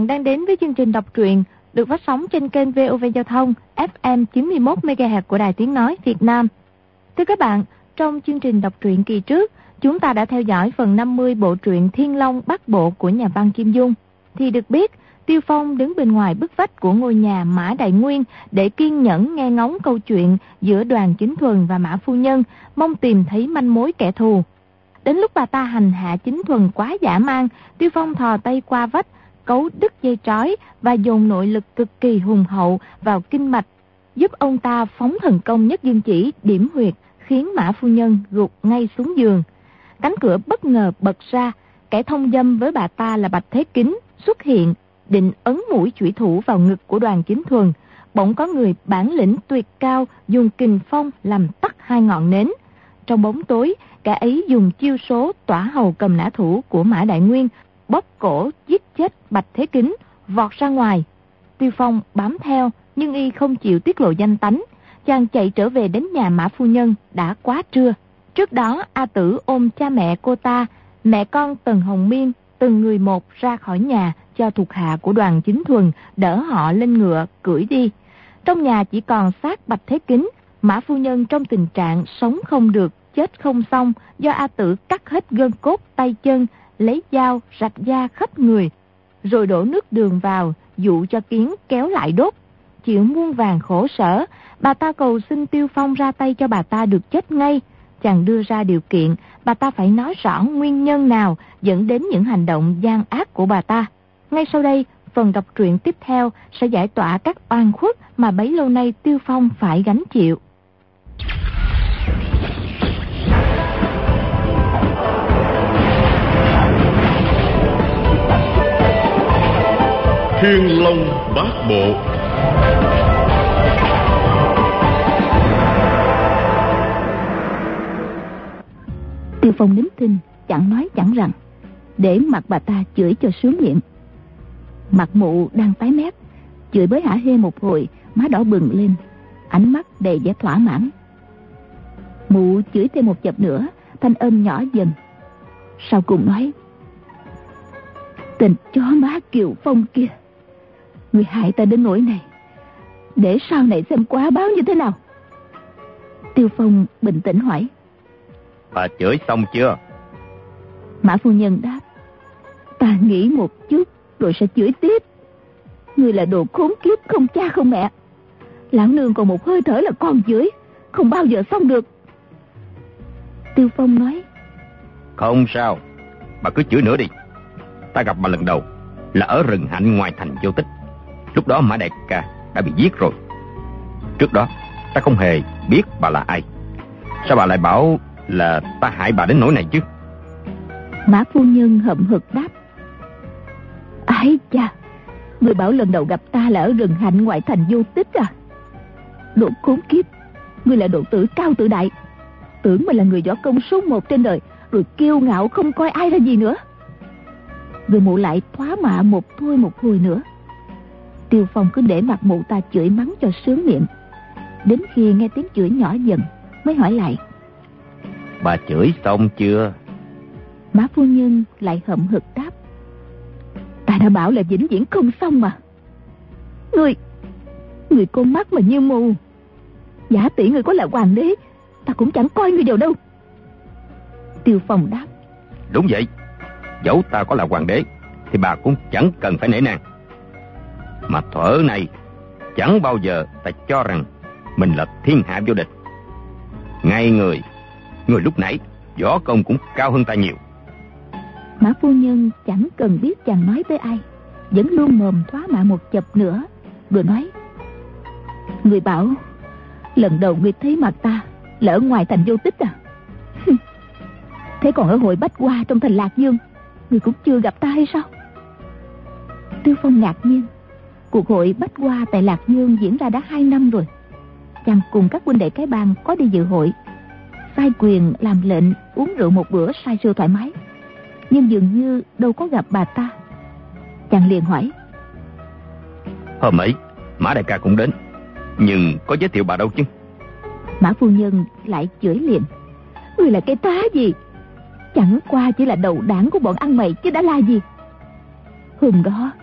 bạn đang đến với chương trình đọc truyện được phát sóng trên kênh VOV Giao thông FM 91 MHz của Đài Tiếng nói Việt Nam. Thưa các bạn, trong chương trình đọc truyện kỳ trước, chúng ta đã theo dõi phần 50 bộ truyện Thiên Long Bát Bộ của nhà văn Kim Dung. Thì được biết, Tiêu Phong đứng bên ngoài bức vách của ngôi nhà Mã Đại Nguyên để kiên nhẫn nghe ngóng câu chuyện giữa Đoàn Chính Thuần và Mã Phu Nhân, mong tìm thấy manh mối kẻ thù. Đến lúc bà ta hành hạ Chính Thuần quá dã man, Tiêu Phong thò tay qua vách, cấu đứt dây trói và dồn nội lực cực kỳ hùng hậu vào kinh mạch, giúp ông ta phóng thần công Nhất Dương Chỉ điểm huyệt, khiến Mã Phu Nhân gục ngay xuống giường. Cánh cửa bất ngờ bật ra, kẻ thông dâm với bà ta là Bạch Thế Kính xuất hiện, định ấn mũi chủy thủ vào ngực của Đoàn Chính Thuần. Bỗng có người bản lĩnh tuyệt cao dùng kình phong làm tắt hai ngọn nến. Trong bóng tối, kẻ ấy dùng chiêu số tỏa hầu cầm nã thủ của Mã Đại Nguyên, bóp cổ giết chết Bạch Thế Kính, vọt ra ngoài. Tiêu Phong bám theo, nhưng y không chịu tiết lộ danh tánh. Chàng chạy trở về đến nhà Mã Phu Nhân đã quá trưa. Trước đó, A Tử ôm cha mẹ cô ta, mẹ con Tần Hồng Miên, từng người một ra khỏi nhà cho thuộc hạ của Đoàn Chính Thuần đỡ họ lên ngựa cưỡi đi. Trong nhà chỉ còn xác Bạch Thế Kính. Mã Phu Nhân trong tình trạng sống không được, chết không xong, do A Tử cắt hết gân cốt tay chân, lấy dao rạch da khắp người, rồi đổ nước đường vào, dụ cho kiến kéo lại đốt. Chịu muôn vàn khổ sở, bà ta cầu xin Tiêu Phong ra tay cho bà ta được chết ngay. Chàng đưa ra điều kiện, bà ta phải nói rõ nguyên nhân nào dẫn đến những hành động gian ác của bà ta. Ngay sau đây, phần đọc truyện tiếp theo sẽ giải tỏa các oan khuất mà bấy lâu nay Tiêu Phong phải gánh chịu. Thiên Long Bát Bộ. Tiêu Phong nín thinh, chẳng nói chẳng rằng, để mặt bà ta chửi cho sướng miệng. Mặt mụ đang tái mét, chửi bới hả hê một hồi, má đỏ bừng lên, ánh mắt đầy vẻ thỏa mãn. Mụ chửi thêm một chập nữa, thanh âm nhỏ dần, sau cùng nói: "Tình chó má Kiều Phong kia, người hại ta đến nỗi này, để sau này xem quá báo như thế nào." Tiêu Phong bình tĩnh hỏi: "Bà chửi xong chưa?" Mã Phu Nhân đáp: "Ta nghĩ một chút rồi sẽ chửi tiếp. Ngươi là đồ khốn kiếp không cha không mẹ. Lão nương còn một hơi thở là con chửi, không bao giờ xong được." Tiêu Phong nói: "Không sao, bà cứ chửi nữa đi. Ta gặp bà lần đầu là ở rừng Hạnh ngoài thành Vô Tích. Lúc đó Mã Đại ca đã bị giết rồi. Trước đó ta không hề biết bà là ai. Sao bà lại bảo là ta hại bà đến nỗi này chứ?" Mã Phu Nhân hậm hực đáp: "Ái cha, người bảo lần đầu gặp ta là ở rừng Hạnh ngoại thành Vô Tích à? Đồ khốn kiếp, ngươi là đồ tử cao tự đại, tưởng mình là người võ công số một trên đời, rồi kiêu ngạo không coi ai ra gì nữa." Rồi mụ lại thoá mạ một thôi một hồi nữa. Tiêu Phong cứ để mặt mụ ta chửi mắng cho sướng miệng, đến khi nghe tiếng chửi nhỏ dần mới hỏi lại: "Bà chửi xong chưa?" Mã Phu Nhân lại hậm hực đáp: "Ta đã bảo là vĩnh viễn không xong mà. Người con mắt mà như mù. Giả tỷ người có là hoàng đế, ta cũng chẳng coi người vào đâu." Tiêu Phong đáp: "Đúng vậy, dẫu ta có là hoàng đế thì bà cũng chẳng cần phải nể nang. Mà thuở này chẳng bao giờ ta cho rằng mình là thiên hạ vô địch. Ngay người lúc nãy võ công cũng cao hơn ta nhiều." Mã Phu Nhân chẳng cần biết chàng nói tới ai, vẫn luôn mồm thoá mạ một chập nữa, rồi nói: "Người bảo lần đầu người thấy mặt ta là ở ngoài thành Vô Tích à? Thế còn ở hội Bách Hoa trong thành Lạc Dương, người cũng chưa gặp ta hay sao?" Tiêu Phong ngạc nhiên. Cuộc hội Bách Hoa tại Lạc Dương diễn ra đã 2 năm rồi. Chàng cùng các huynh đệ cái bang có đi dự hội, sai quyền làm lệnh uống rượu một bữa say sưa thoải mái, nhưng dường như đâu có gặp bà ta. Chàng liền hỏi: "Hôm ấy Mã Đại ca cũng đến, nhưng có giới thiệu bà đâu chứ?" Mã Phu Nhân lại chửi liền: "Ngươi là cái tá gì? Chẳng qua chỉ là đầu đảng của bọn ăn mày chứ đã là gì. Hôm đó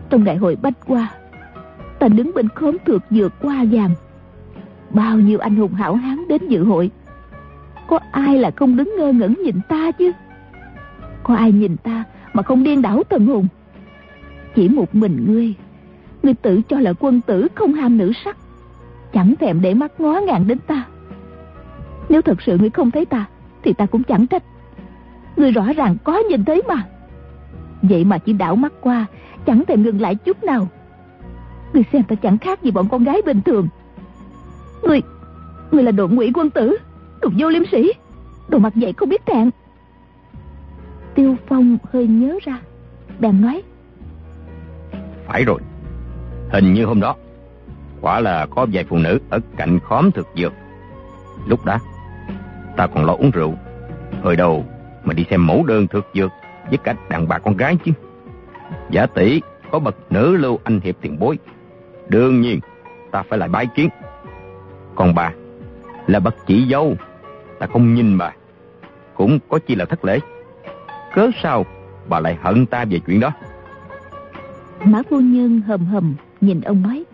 Trong đại hội Bách Hoa, ta đứng bên khóm thược dược hoa vàng, bao nhiêu anh hùng hảo hán đến dự hội, có ai là không đứng ngơ ngẩn nhìn ta chứ? Có ai nhìn ta mà không điên đảo thần hồn? Chỉ một mình ngươi tự cho là quân tử không ham nữ sắc, chẳng thèm để mắt ngó ngàng đến ta. Nếu thật sự ngươi không thấy ta thì ta cũng chẳng trách. Ngươi rõ ràng có nhìn thấy mà, vậy mà chỉ đảo mắt qua, chẳng thèm ngừng lại chút nào. Ngươi xem ta chẳng khác gì bọn con gái bình thường. Ngươi là đồ ngụy quân tử, đồ vô liêm sĩ, đồ mặt dày không biết thẹn. Tiêu Phong hơi nhớ ra, bèn nói: Phải rồi, hình như hôm đó quả là có vài phụ nữ ở cạnh khóm thực dược. Lúc đó ta còn lo uống rượu, hồi đầu mà đi xem mẫu đơn thực dược với cả đàn bà con gái chứ. Giả tỷ có bậc nữ lưu anh hiệp tiền bối, đương nhiên ta phải lại bái kiến. Còn bà là bậc chị dâu, ta không nhìn bà cũng có chi là thất lễ. Cớ sao bà lại hận ta về chuyện đó? Mã phu nhân hầm hầm nhìn ông nói: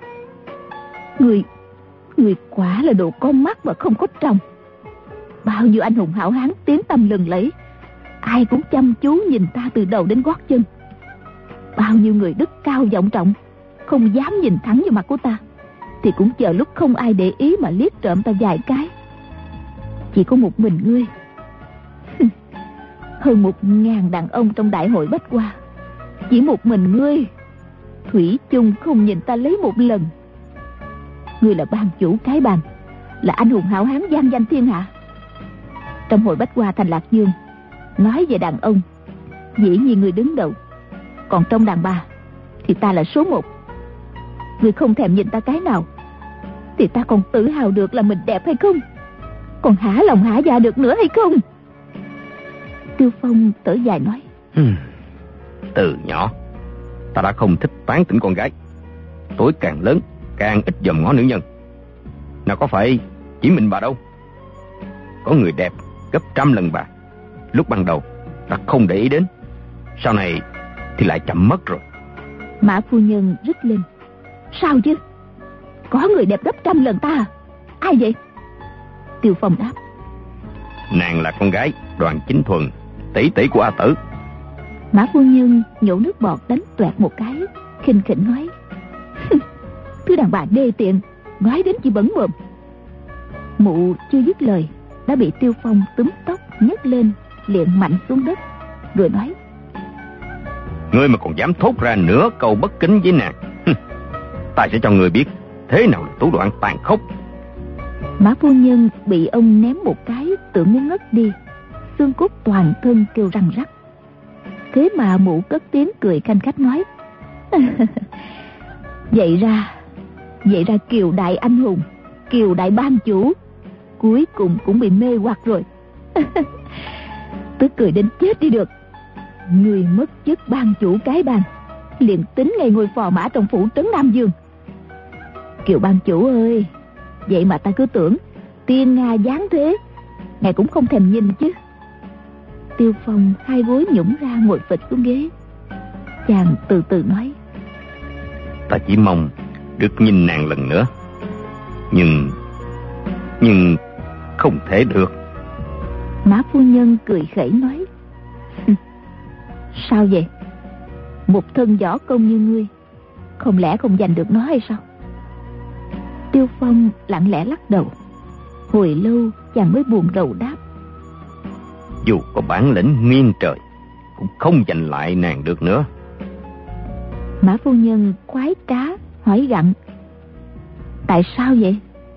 Người quả là đồ con mắt mà không có tròng. Bao nhiêu anh hùng hảo hán tiếng tăm lừng lẫy, ai cũng chăm chú nhìn ta từ đầu đến gót chân. Bao nhiêu người đức cao vọng trọng không dám nhìn thẳng vào mặt của ta, thì cũng chờ lúc không ai để ý mà liếc trộm ta vài cái. Chỉ có một mình ngươi. Hơn 1000 đàn ông trong đại hội Bách Hoa, chỉ một mình ngươi thủy chung không nhìn ta lấy một lần. Ngươi là ban chủ cái bàn, là anh hùng hảo hán vang danh thiên hạ. Trong hội Bách Hoa thành Lạc Dương, nói về đàn ông, dĩ nhiên ngươi đứng đầu. Còn trong đàn bà thì ta là số 1. Ngươi không thèm nhìn ta cái nào, thì ta còn tự hào được là mình đẹp hay không? Còn hả lòng hả dạ được nữa hay không? Tiêu Phong thở dài nói: Từ nhỏ ta đã không thích tán tỉnh con gái. Tuổi càng lớn càng ít dòm ngó nữ nhân. Nào có phải chỉ mình bà đâu, có người đẹp gấp 100 lần bà. Lúc ban đầu ta không để ý đến, sau này thì lại chậm mất rồi. Mã phu nhân rít lên: Sao chứ? Có người đẹp gấp 100 lần ta à? Ai vậy? Tiêu Phong đáp: Nàng là con gái Đoàn Chính Thuần, tỷ tỷ của A Tử. Mã phu nhân nhổ nước bọt đánh toẹt một cái, khinh khỉnh nói: Thứ đàn bà đê tiện, nói đến chỉ bẩn mồm. Mụ chưa dứt lời đã bị Tiêu Phong túm tóc nhấc lên, liền mạnh xuống đất, rồi nói: Ngươi mà còn dám thốt ra nửa câu bất kính với nàng, ta sẽ cho ngươi biết thế nào là thủ đoạn tàn khốc. Mã phu nhân bị ông ném một cái tưởng muốn ngất đi, xương cốt toàn thân kêu răng rắc. Thế mà mụ cất tiếng cười khanh khách nói: Vậy ra Kiều đại anh hùng, Kiều đại ban chủ, cuối cùng cũng bị mê hoặc rồi. Tức cười đến chết đi được. Người mất chức ban chủ cái bàn, liền tính ngày ngôi phò mã trong phủ trấn Nam Dương. Kiều ban chủ ơi, vậy mà ta cứ tưởng tiên Nga giáng thế, ngài cũng không thèm nhìn chứ. Tiêu Phong hai gối nhũng ra ngồi phịch xuống ghế. Chàng từ từ nói: Ta chỉ mong được nhìn nàng lần nữa, nhưng không thể được. Mã phu nhân cười khẩy nói: Sao vậy? Một thân võ công như ngươi, không lẽ không giành được nó hay sao? Tiêu Phong lặng lẽ lắc đầu. Hồi lâu chàng mới buồn rầu đáp: Dù có bản lĩnh nghiêng trời, cũng không giành lại nàng được nữa. Mã phu nhân khoái trá hỏi gặng: Tại sao vậy?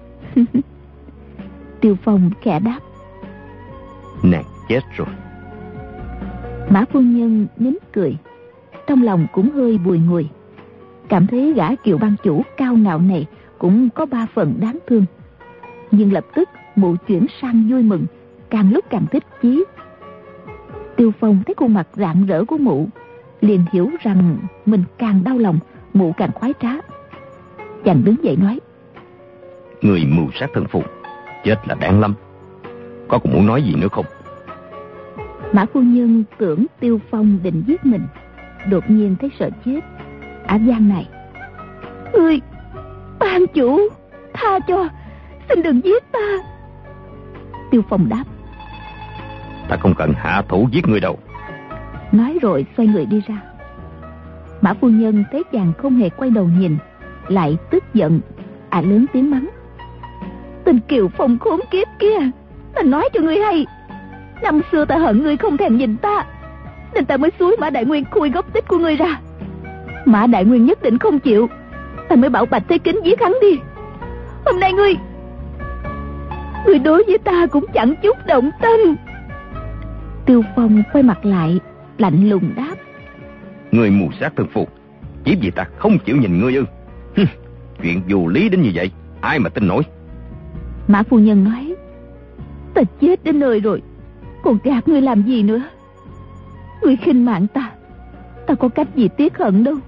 Tiêu Phong khẽ đáp: Nàng chết rồi. Mã phu nhân nín cười, trong lòng cũng hơi bùi ngùi, cảm thấy gã Kiều ban chủ cao ngạo này cũng có 3 phần đáng thương. Nhưng lập tức mụ chuyển sang vui mừng, càng lúc càng thích chí. Tiêu Phong thấy khuôn mặt rạng rỡ của mụ, liền hiểu rằng mình càng đau lòng, mụ càng khoái trá. Chàng đứng dậy nói: Người mưu sát thân phụ, chết là đáng lắm. Có còn muốn nói gì nữa không? Mã phu nhân tưởng Tiêu Phong định giết mình, đột nhiên thấy sợ chết, Ả gian này: Ngươi, ban chủ, tha cho, xin đừng giết ta. Tiêu Phong đáp: Ta không cần hạ thủ giết người đâu. Nói rồi xoay người đi ra. Mã phu nhân thấy chàng không hề quay đầu nhìn, lại tức giận. Ả lớn tiếng mắng: Tên Kiều Phong khốn kiếp kia, ta nói cho ngươi hay, năm xưa ta hận ngươi không thèm nhìn ta, nên ta mới xúi Mã Đại Nguyên khui gốc tích của ngươi ra. Mã Đại Nguyên nhất định không chịu, ta mới bảo Bạch Thế Kính giết hắn đi. Hôm nay ngươi đối với ta cũng chẳng chút động tâm. Tiêu Phong quay mặt lại, lạnh lùng đáp: Ngươi mù sát thân phụ, chỉ vì ta không chịu nhìn ngươi ư? Chuyện vô lý đến như vậy, ai mà tin nổi. Mã phu nhân nói: Ta chết đến nơi rồi, còn gạt ngươi làm gì nữa? Ngươi khinh mạng ta, ta có cách gì tiếc hận đâu.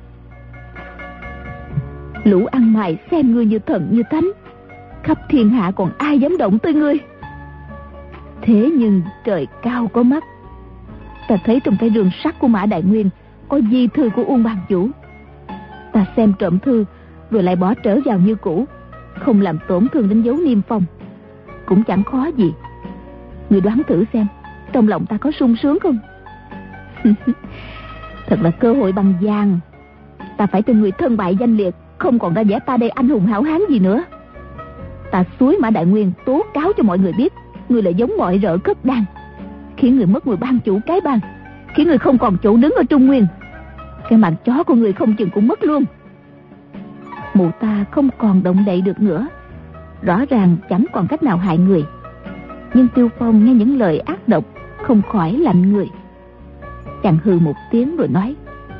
Lũ ăn mày xem ngươi như thần như thánh, khắp thiên hạ còn ai dám động tới ngươi. Thế nhưng trời cao có mắt, ta thấy trong cái rương sắt của Mã Đại Nguyên có di thư của Uông ban chủ. Ta xem trộm thư rồi lại bỏ trở vào như cũ, không làm tổn thương đến dấu niêm phong, cũng chẳng khó gì. Ngươi đoán thử xem, trong lòng ta có sung sướng không? Thật là cơ hội bằng vàng. Ta phải cho người thân bại danh liệt, không còn ra vẻ ta đây anh hùng hảo hán gì nữa. Ta xúi Mã Đại Nguyên tố cáo cho mọi người biết ngươi là giống mọi rợ cất đan, khiến người mất người ban chủ cái bang, khiến người không còn chỗ đứng ở Trung Nguyên. Cái mạng chó của người không chừng cũng mất luôn. Mụ ta không còn động đậy được nữa, rõ ràng chẳng còn cách nào hại người. Nhưng Tiêu Phong nghe những lời ác độc, không khỏi lạnh người. Chàng hừ một tiếng rồi nói: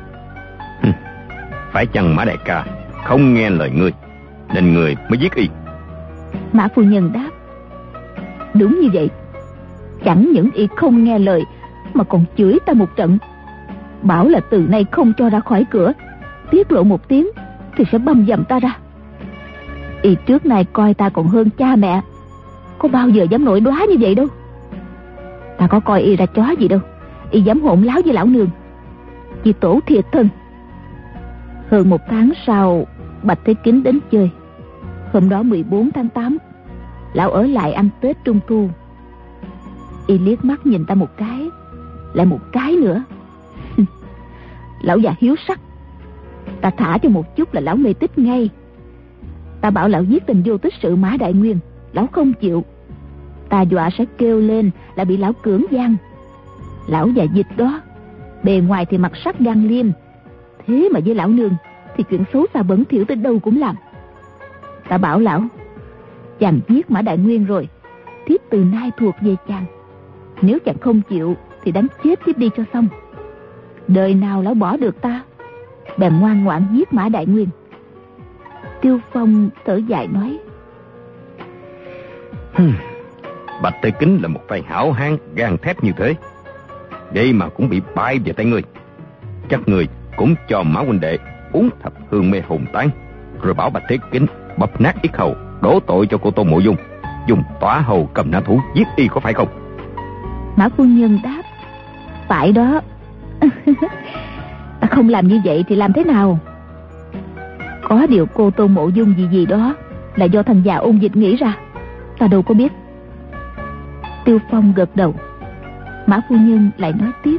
Phải chăng Mã đại ca không nghe lời ngươi, nên người mới giết y? Mã phu nhân đáp: Đúng như vậy. Chẳng những y không nghe lời, mà còn chửi ta một trận, bảo là từ nay không cho ra khỏi cửa, tiết lộ một tiếng thì sẽ băm dầm ta ra. Y trước này coi ta còn hơn cha mẹ, có bao giờ dám nổi đoá như vậy đâu. Ta có coi y ra chó gì đâu, y dám hỗn láo với lão nương, vì tổ thiệt thân. Hơn một tháng sau, Bạch Thế Kính đến chơi. Hôm đó 14 tháng 8, lão ở lại ăn Tết Trung Thu. Y liếc mắt nhìn ta một cái, lại một cái nữa. Lão già hiếu sắc, ta thả cho một chút là lão mê tích ngay. Ta bảo lão giết tình vô tích sự Mã Đại Nguyên, lão không chịu. Ta dọa sẽ kêu lên là bị lão cưỡng gian. Lão già dịch đó, bề ngoài thì mặt sắc gan liêm, thế mà với lão nương thì chuyện xấu xa bẩn thỉu tới đâu cũng làm. Ta bảo lão: Chàng giết Mã Đại Nguyên rồi, thiếp từ nay thuộc về chàng. Nếu chàng không chịu thì đánh chết thiếp đi cho xong. Đời nào lão bỏ được ta, bèn ngoan ngoãn giết Mã Đại Nguyên. Tiêu Phong thở dài nói: Bạch Thế Kính là một tay hảo hán gan thép như thế, vậy mà cũng bị bại về tay ngươi. Chắc ngươi cũng cho Mã huynh đệ uống thập hương mê hồn tán, rồi bảo Bạch Thế Kính bập nát yết hầu, đổ tội cho cô Tô Mộ Dung, dùng tỏa hầu cầm nã thủ giết y, có phải không? Mã phu nhân đáp: Phải đó. Ta không làm như vậy thì làm thế nào? Có điều cô Tô Mộ Dung gì đó là do thằng già Ôn Dịch nghĩ ra, ta đâu có biết. Tiêu Phong gật đầu. Mã phu nhân lại nói tiếp: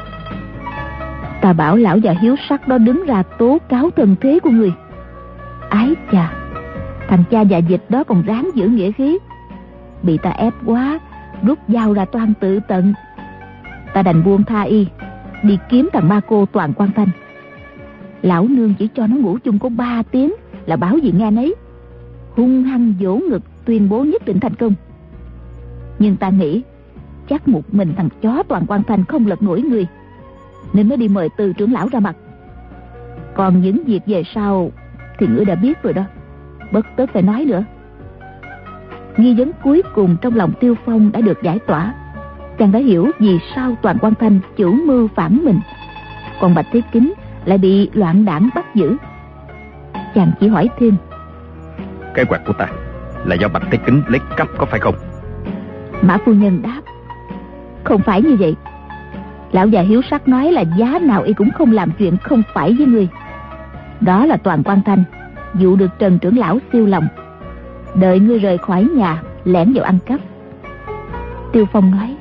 Ta bảo lão già hiếu sắc đó đứng ra tố cáo thân thế của người. Ái chà, thằng cha già Dịch đó còn ráng giữ nghĩa khí, bị ta ép quá, rút dao ra toan tự tận. Ta đành buông tha y, đi kiếm thằng ma cô Toàn Quan Thanh. Lão nương chỉ cho nó ngủ chung có 3 tiếng là báo gì nghe nấy, hung hăng vỗ ngực tuyên bố nhất định thành công. Nhưng ta nghĩ chắc một mình thằng chó Toàn Quan Thanh không lật nổi người, nên mới đi mời Từ trưởng lão ra mặt. Còn những việc về sau thì ngươi đã biết rồi đó, bất tất phải nói nữa. Nghi vấn cuối cùng trong lòng Tiêu Phong đã được giải tỏa. Chàng đã hiểu vì sao Toàn Quan Thanh chủ mưu phản mình, còn Bạch Thế Kính lại bị loạn đảng bắt giữ. Chàng chỉ hỏi thêm: Cái quạt của ta là do Bạch Thế Kính lấy cắp, có phải không? Mã phu nhân đáp: Không phải như vậy. Lão già hiếu sắc nói là giá nào y cũng không làm chuyện không phải với người. Đó là Toàn Quan Thanh dụ được Trần trưởng lão siêu lòng, đợi ngươi rời khỏi nhà lẻn vào ăn cắp. Tiêu Phong nói: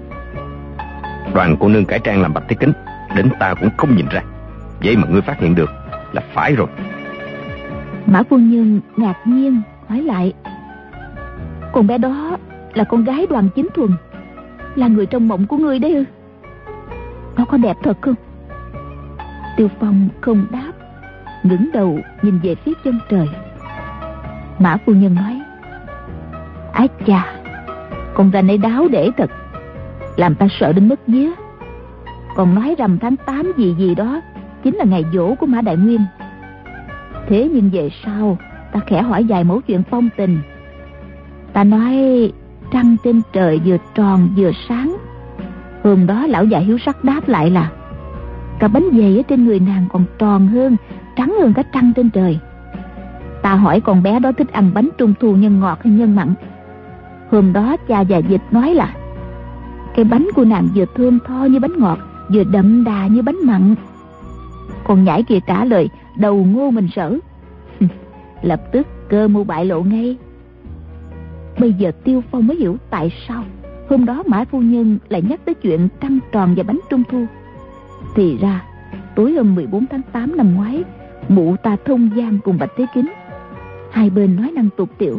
Đoàn cô nương cải trang làm Bạch Thế Kính, đến ta cũng không nhìn ra, vậy mà ngươi phát hiện được là phải rồi. Mã phu nhân ngạc nhiên hỏi lại: Con bé đó là con gái Đoàn Chính Thuần, là người trong mộng của ngươi đấy ư? Nó có đẹp thật không? Tiêu Phong không đáp, ngẩng đầu nhìn về phía chân trời. Mã phu nhân nói: Ái chà, con ranh ấy đáo để thật, làm ta sợ đến mất vía. Còn nói rằm tháng 8 gì đó chính là ngày giỗ của Mã Đại Nguyên. Thế nhưng về sau ta khẽ hỏi vài mẫu chuyện phong tình. Ta nói trăng trên trời vừa tròn vừa sáng. Hôm đó lão già hiếu sắc đáp lại là cả bánh dày ở trên người nàng còn tròn hơn, trắng hơn cả trăng trên trời. Ta hỏi con bé đó thích ăn bánh trung thu nhân ngọt hay nhân mặn. Hôm đó cha già Dịch nói là cái bánh của nàng vừa thơm tho như bánh ngọt, vừa đậm đà như bánh mặn. Con nhãi kia trả lời đầu ngô mình sở. Lập tức cơ mưu bại lộ ngay. Bây giờ Tiêu Phong mới hiểu tại sao hôm đó Mã phu nhân lại nhắc tới chuyện trăng tròn và bánh trung thu. Thì ra tối hôm 14 tháng 8 năm ngoái, mụ ta thông giang cùng Bạch Thế Kính, hai bên nói năng tục tiểu.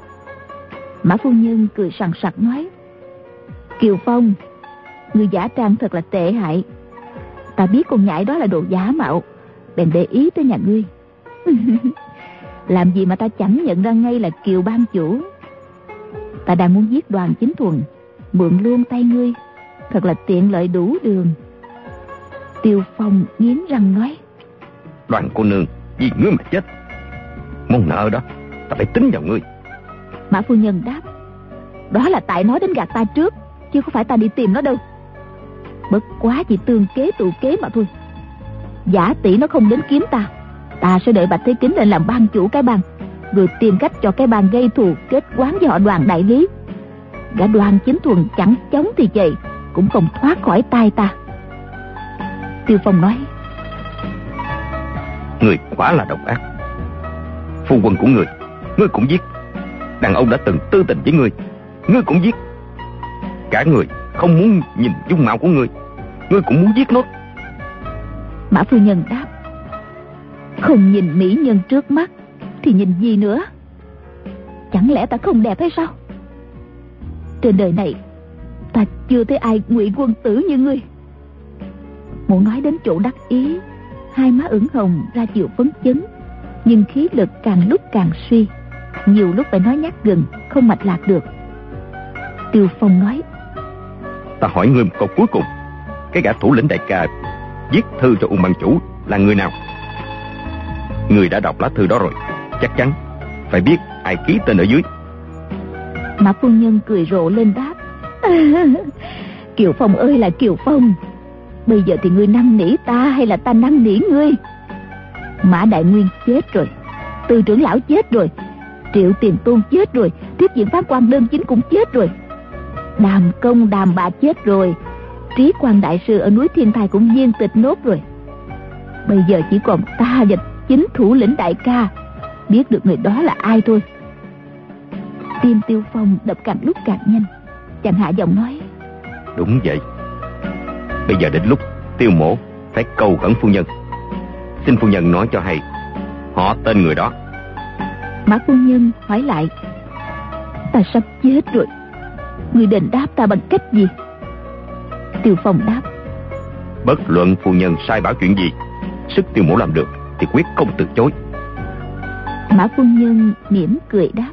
Mã phu nhân cười sằng sặc nói: Kiều Phong, người giả trang thật là tệ hại. Ta biết con nhãi đó là đồ giả mạo, bèn để ý tới nhà ngươi. Làm gì mà ta chẳng nhận ra ngay là Kiều ban chủ. Ta đang muốn giết Đoàn Chính Thuần, mượn luôn tay ngươi, thật là tiện lợi đủ đường. Tiêu Phong nghiến răng nói: Đoàn cô nương, vì ngươi mà chết, món nợ đó ta phải tính vào ngươi. Mã phu nhân đáp: Đó là tại nó đến gạt ta trước, chứ không phải ta đi tìm nó đâu. Bất quá chỉ tương kế tụ kế mà thôi. Giả tỷ nó không đến kiếm ta, ta sẽ đợi Bạch Thế Kính lên làm ban chủ cái bang, rồi tìm cách cho cái bang gây thù kết oán với họ Đoàn đại lý. Gã Đoàn Chính Thuần chẳng chống thì chạy cũng không thoát khỏi tay ta. Tiêu Phong nói: Người quả là độc ác. Phu quân của ngươi cũng giết. Đàn ông đã từng tư tình với ngươi cũng giết. Cả người không muốn nhìn dung mạo của ngươi cũng muốn giết nốt. Mã phu nhân đáp: Không nhìn mỹ nhân trước mắt thì nhìn gì nữa? Chẳng lẽ ta không đẹp hay sao? Trên đời này ta chưa thấy ai ngụy quân tử như ngươi. Muốn nói đến chỗ đắc ý, hai má ửng hồng ra chiều phấn chấn, nhưng khí lực càng lúc càng suy, nhiều lúc phải nói nhắc gừng, không mạch lạc được. Tiêu Phong nói: Ta hỏi ngươi một câu cuối cùng, cái gã thủ lĩnh đại ca viết thư cho Ung ban chủ là người nào? Ngươi đã đọc lá thư đó rồi, chắc chắn phải biết ai ký tên ở dưới. Mã phu nhân cười rộ lên đáp: Kiều Phong ơi là Kiều Phong, bây giờ thì ngươi năn nỉ ta hay là ta năn nỉ ngươi? Mã Đại Nguyên chết rồi, Từ trưởng lão chết rồi, Triệu Tiền Tôn chết rồi, Tiếp Diện Pháp Quan Đơn Chính cũng chết rồi, Đàm Công Đàm Bà chết rồi, Trí Quan Đại Sư ở núi Thiên Thai cũng viên tịch nốt rồi. Bây giờ chỉ còn ta và chính thủ lĩnh đại ca biết được người đó là ai thôi. Tim Tiêu Phong đập càng lúc càng nhanh, chàng hạ giọng nói: Đúng vậy. Bây giờ đến lúc Tiêu mổ phải cầu khẩn phu nhân, xin phu nhân nói cho hay họ tên người đó. Mã phu nhân hỏi lại: Ta sắp chết rồi, người đền đáp ta bằng cách gì? Tiêu Phong đáp: Bất luận phu nhân sai bảo chuyện gì, sức Tiêu mổ làm được thì quyết không từ chối. Mã phu nhân mỉm cười đáp: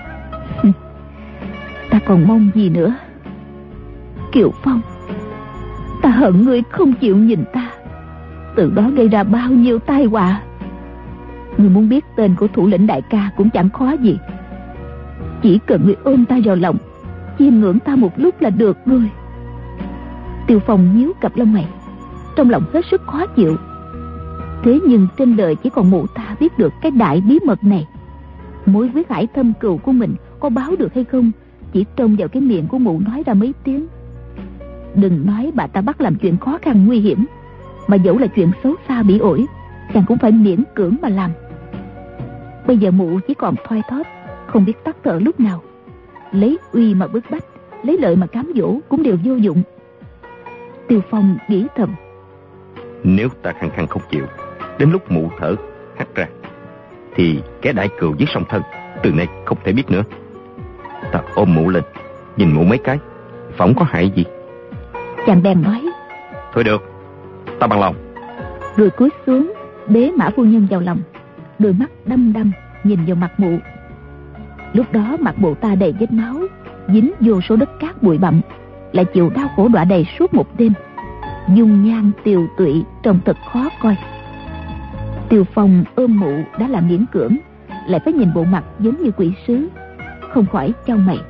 Ta còn mong gì nữa? Kiều Phong, ta hận ngươi không chịu nhìn ta, từ đó gây ra bao nhiêu tai họa. Ngươi muốn biết tên của thủ lĩnh đại ca cũng chẳng khó gì, chỉ cần ngươi ôm ta vào lòng, chiêm ngưỡng ta một lúc là được rồi. Tiêu Phong nhíu cặp lông mày, trong lòng hết sức khó chịu. Thế nhưng trên đời chỉ còn mụ ta biết được cái đại bí mật này. Mối quyết hải thâm cừu của mình có báo được hay không, chỉ trông vào cái miệng của mụ nói ra mấy tiếng. Đừng nói bà ta bắt làm chuyện khó khăn nguy hiểm, mà dẫu là chuyện xấu xa bỉ ổi, chàng cũng phải miễn cưỡng mà làm. Bây giờ mụ chỉ còn thoi thóp, không biết tắt thở lúc nào. Lấy uy mà bức bách, lấy lợi mà cám dỗ cũng đều vô dụng. Tiêu Phong nghĩ thầm, nếu ta khăng khăng không chịu, đến lúc mụ thở hắt ra, thì kẻ đại cừu giết song thân từ nay không thể biết nữa. Ta ôm mụ lên, nhìn mụ mấy cái, phỏng có hại gì. Chàng bèn nói, thôi được, ta bằng lòng. Rồi cúi xuống bế Mã phu nhân vào lòng, đôi mắt đăm đăm nhìn vào mặt mụ. Lúc đó mặt mụ ta đầy vết máu, dính vô số đất cát bụi bặm, lại chịu đau khổ đọa đầy suốt một đêm, dung nhan tiều tụy trông thật khó coi. Tiêu Phong ôm mụ đã là miễn cưỡng, lại phải nhìn bộ mặt giống như quỷ sứ, không khỏi chau mày.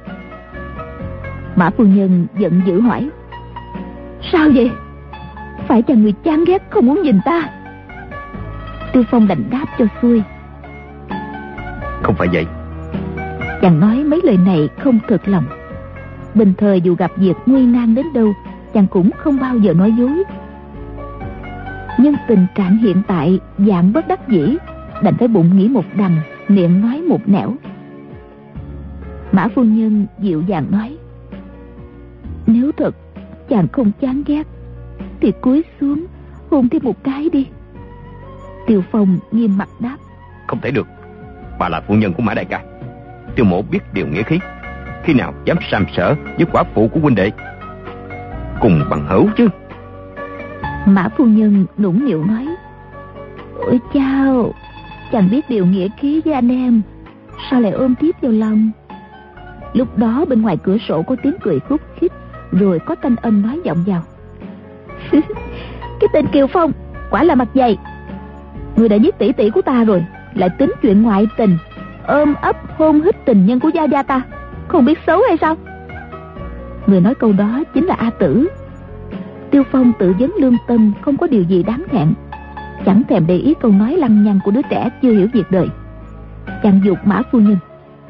Mã phu nhân giận dữ hỏi, sao vậy? Phải chăng người chán ghét không muốn nhìn ta? Tiêu Phong đành đáp cho xuôi, không phải vậy. Chàng nói mấy lời này không thực lòng. Bình thời dù gặp việc nguy nan đến đâu, chàng cũng không bao giờ nói dối. Nhưng tình trạng hiện tại dạng bất đắc dĩ, đành phải bụng nghĩ một đằng, miệng nói một nẻo. Mã phu nhân dịu dàng nói, nếu thật chàng không chán ghét thì cúi xuống hôn thêm một cái đi. Tiêu Phong nghiêm mặt đáp, không thể được. Bà là phu nhân của Mã đại ca, Tiêu mộ biết điều nghĩa khí, khi nào dám sàm sỡ với quả phụ của huynh đệ. Cùng bằng hữu chứ. Mã phu nhân nũng nịu nói, ôi chao, chàng biết điều nghĩa khí với anh em, sao lại ôm tiếp vào lòng? Lúc đó bên ngoài cửa sổ có tiếng cười khúc khích, rồi có thanh âm nói vọng vào, cái tên Kiều Phong quả là mặt dày. Người đã giết tỷ tỷ của ta rồi, lại tính chuyện ngoại tình, ôm ấp hôn hít tình nhân của gia gia ta, không biết xấu hay sao? Người nói câu đó chính là A Tử. Tiêu Phong tự vấn lương tâm, không có điều gì đáng thẹn, chẳng thèm để ý câu nói lăng nhăng của đứa trẻ chưa hiểu việc đời. Chàng giục Mã phu nhân,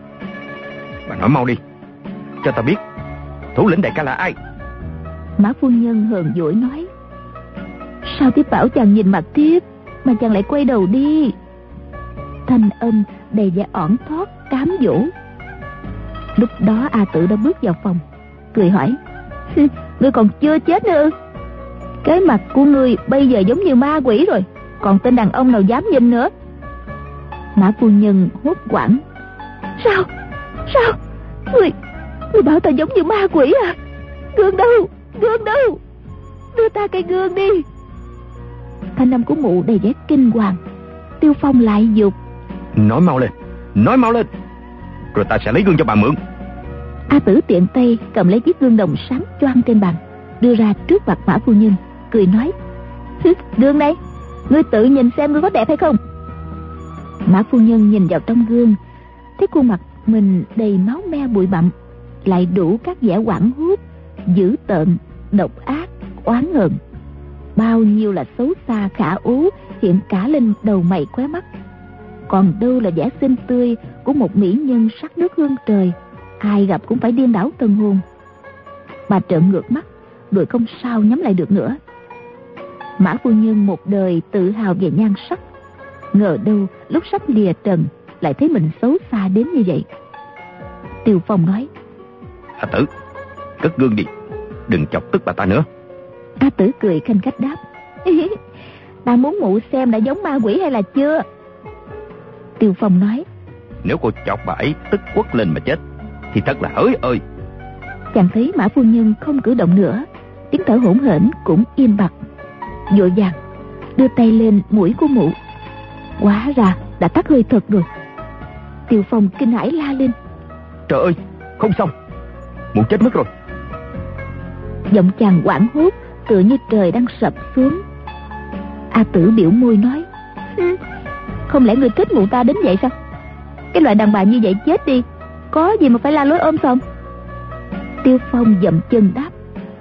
bà nói mau đi, cho ta biết thủ lĩnh đại ca là ai. Mã phu nhân hờn dỗi nói, sao tiếp bảo chàng nhìn mặt tiếp mà chàng lại quay đầu đi? Thanh âm đầy vẻ ỏn thoát cám dỗ. Lúc đó A Tử đã bước vào phòng, cười hỏi, ngươi còn chưa chết nữa? Cái mặt của ngươi bây giờ giống như ma quỷ rồi, còn tên đàn ông nào dám nhìn nữa? Mã phu nhân hốt hoảng, sao ngươi bảo ta giống như ma quỷ à? Gương đâu, đưa ta cây gương đi. Thanh âm của mụ đầy vẻ kinh hoàng. Tiêu Phong lại giục, nói mau lên, rồi ta sẽ lấy gương cho bà mượn. A Tử tiện tay cầm lấy chiếc gương đồng sáng choang trên bàn, đưa ra trước mặt Mã phu nhân, cười nói, gương đây, ngươi tự nhìn xem ngươi có đẹp hay không? Mã phu nhân nhìn vào trong gương, thấy khuôn mặt mình đầy máu me bụi bặm, lại đủ các vẻ oảng hốt, dữ tợn, độc ác, oán hờn. Bao nhiêu là xấu xa khả ú hiện cả lên đầu mày khóe mắt, còn đâu là vẻ xinh tươi của một mỹ nhân sắc nước hương trời, ai gặp cũng phải điên đảo tâm hồn. Bà trợn ngược mắt, rồi không sao nhắm lại được nữa. Mã phu nhân một đời tự hào về nhan sắc, ngờ đâu lúc sắp lìa trần lại thấy mình xấu xa đến như vậy. Tiêu Phong nói, A Tử, cất gương đi, đừng chọc tức bà ta nữa. A Tử cười khanh khách đáp, ta muốn mụ xem đã giống ma quỷ hay là chưa. Tiêu Phong nói, nếu cô chọc bà ấy tức quất lên mà chết thì thật là hỡi ơi. Chàng thấy Mã phu nhân không cử động nữa, tiếng thở hổn hển cũng im bặt, vội vàng đưa tay lên mũi của mụ. Hóa ra đã tắt hơi thật rồi. Tiêu Phong kinh hãi la lên, trời ơi, không xong, mụ chết mất rồi. Giọng chàng hoảng hốt tựa như trời đang sập xuống. A Tử biểu môi nói, không lẽ người thích mụ ta đến vậy sao? Cái loại đàn bà như vậy chết đi, có gì mà phải la lối ôm sòm? Tiêu Phong dậm chân đáp,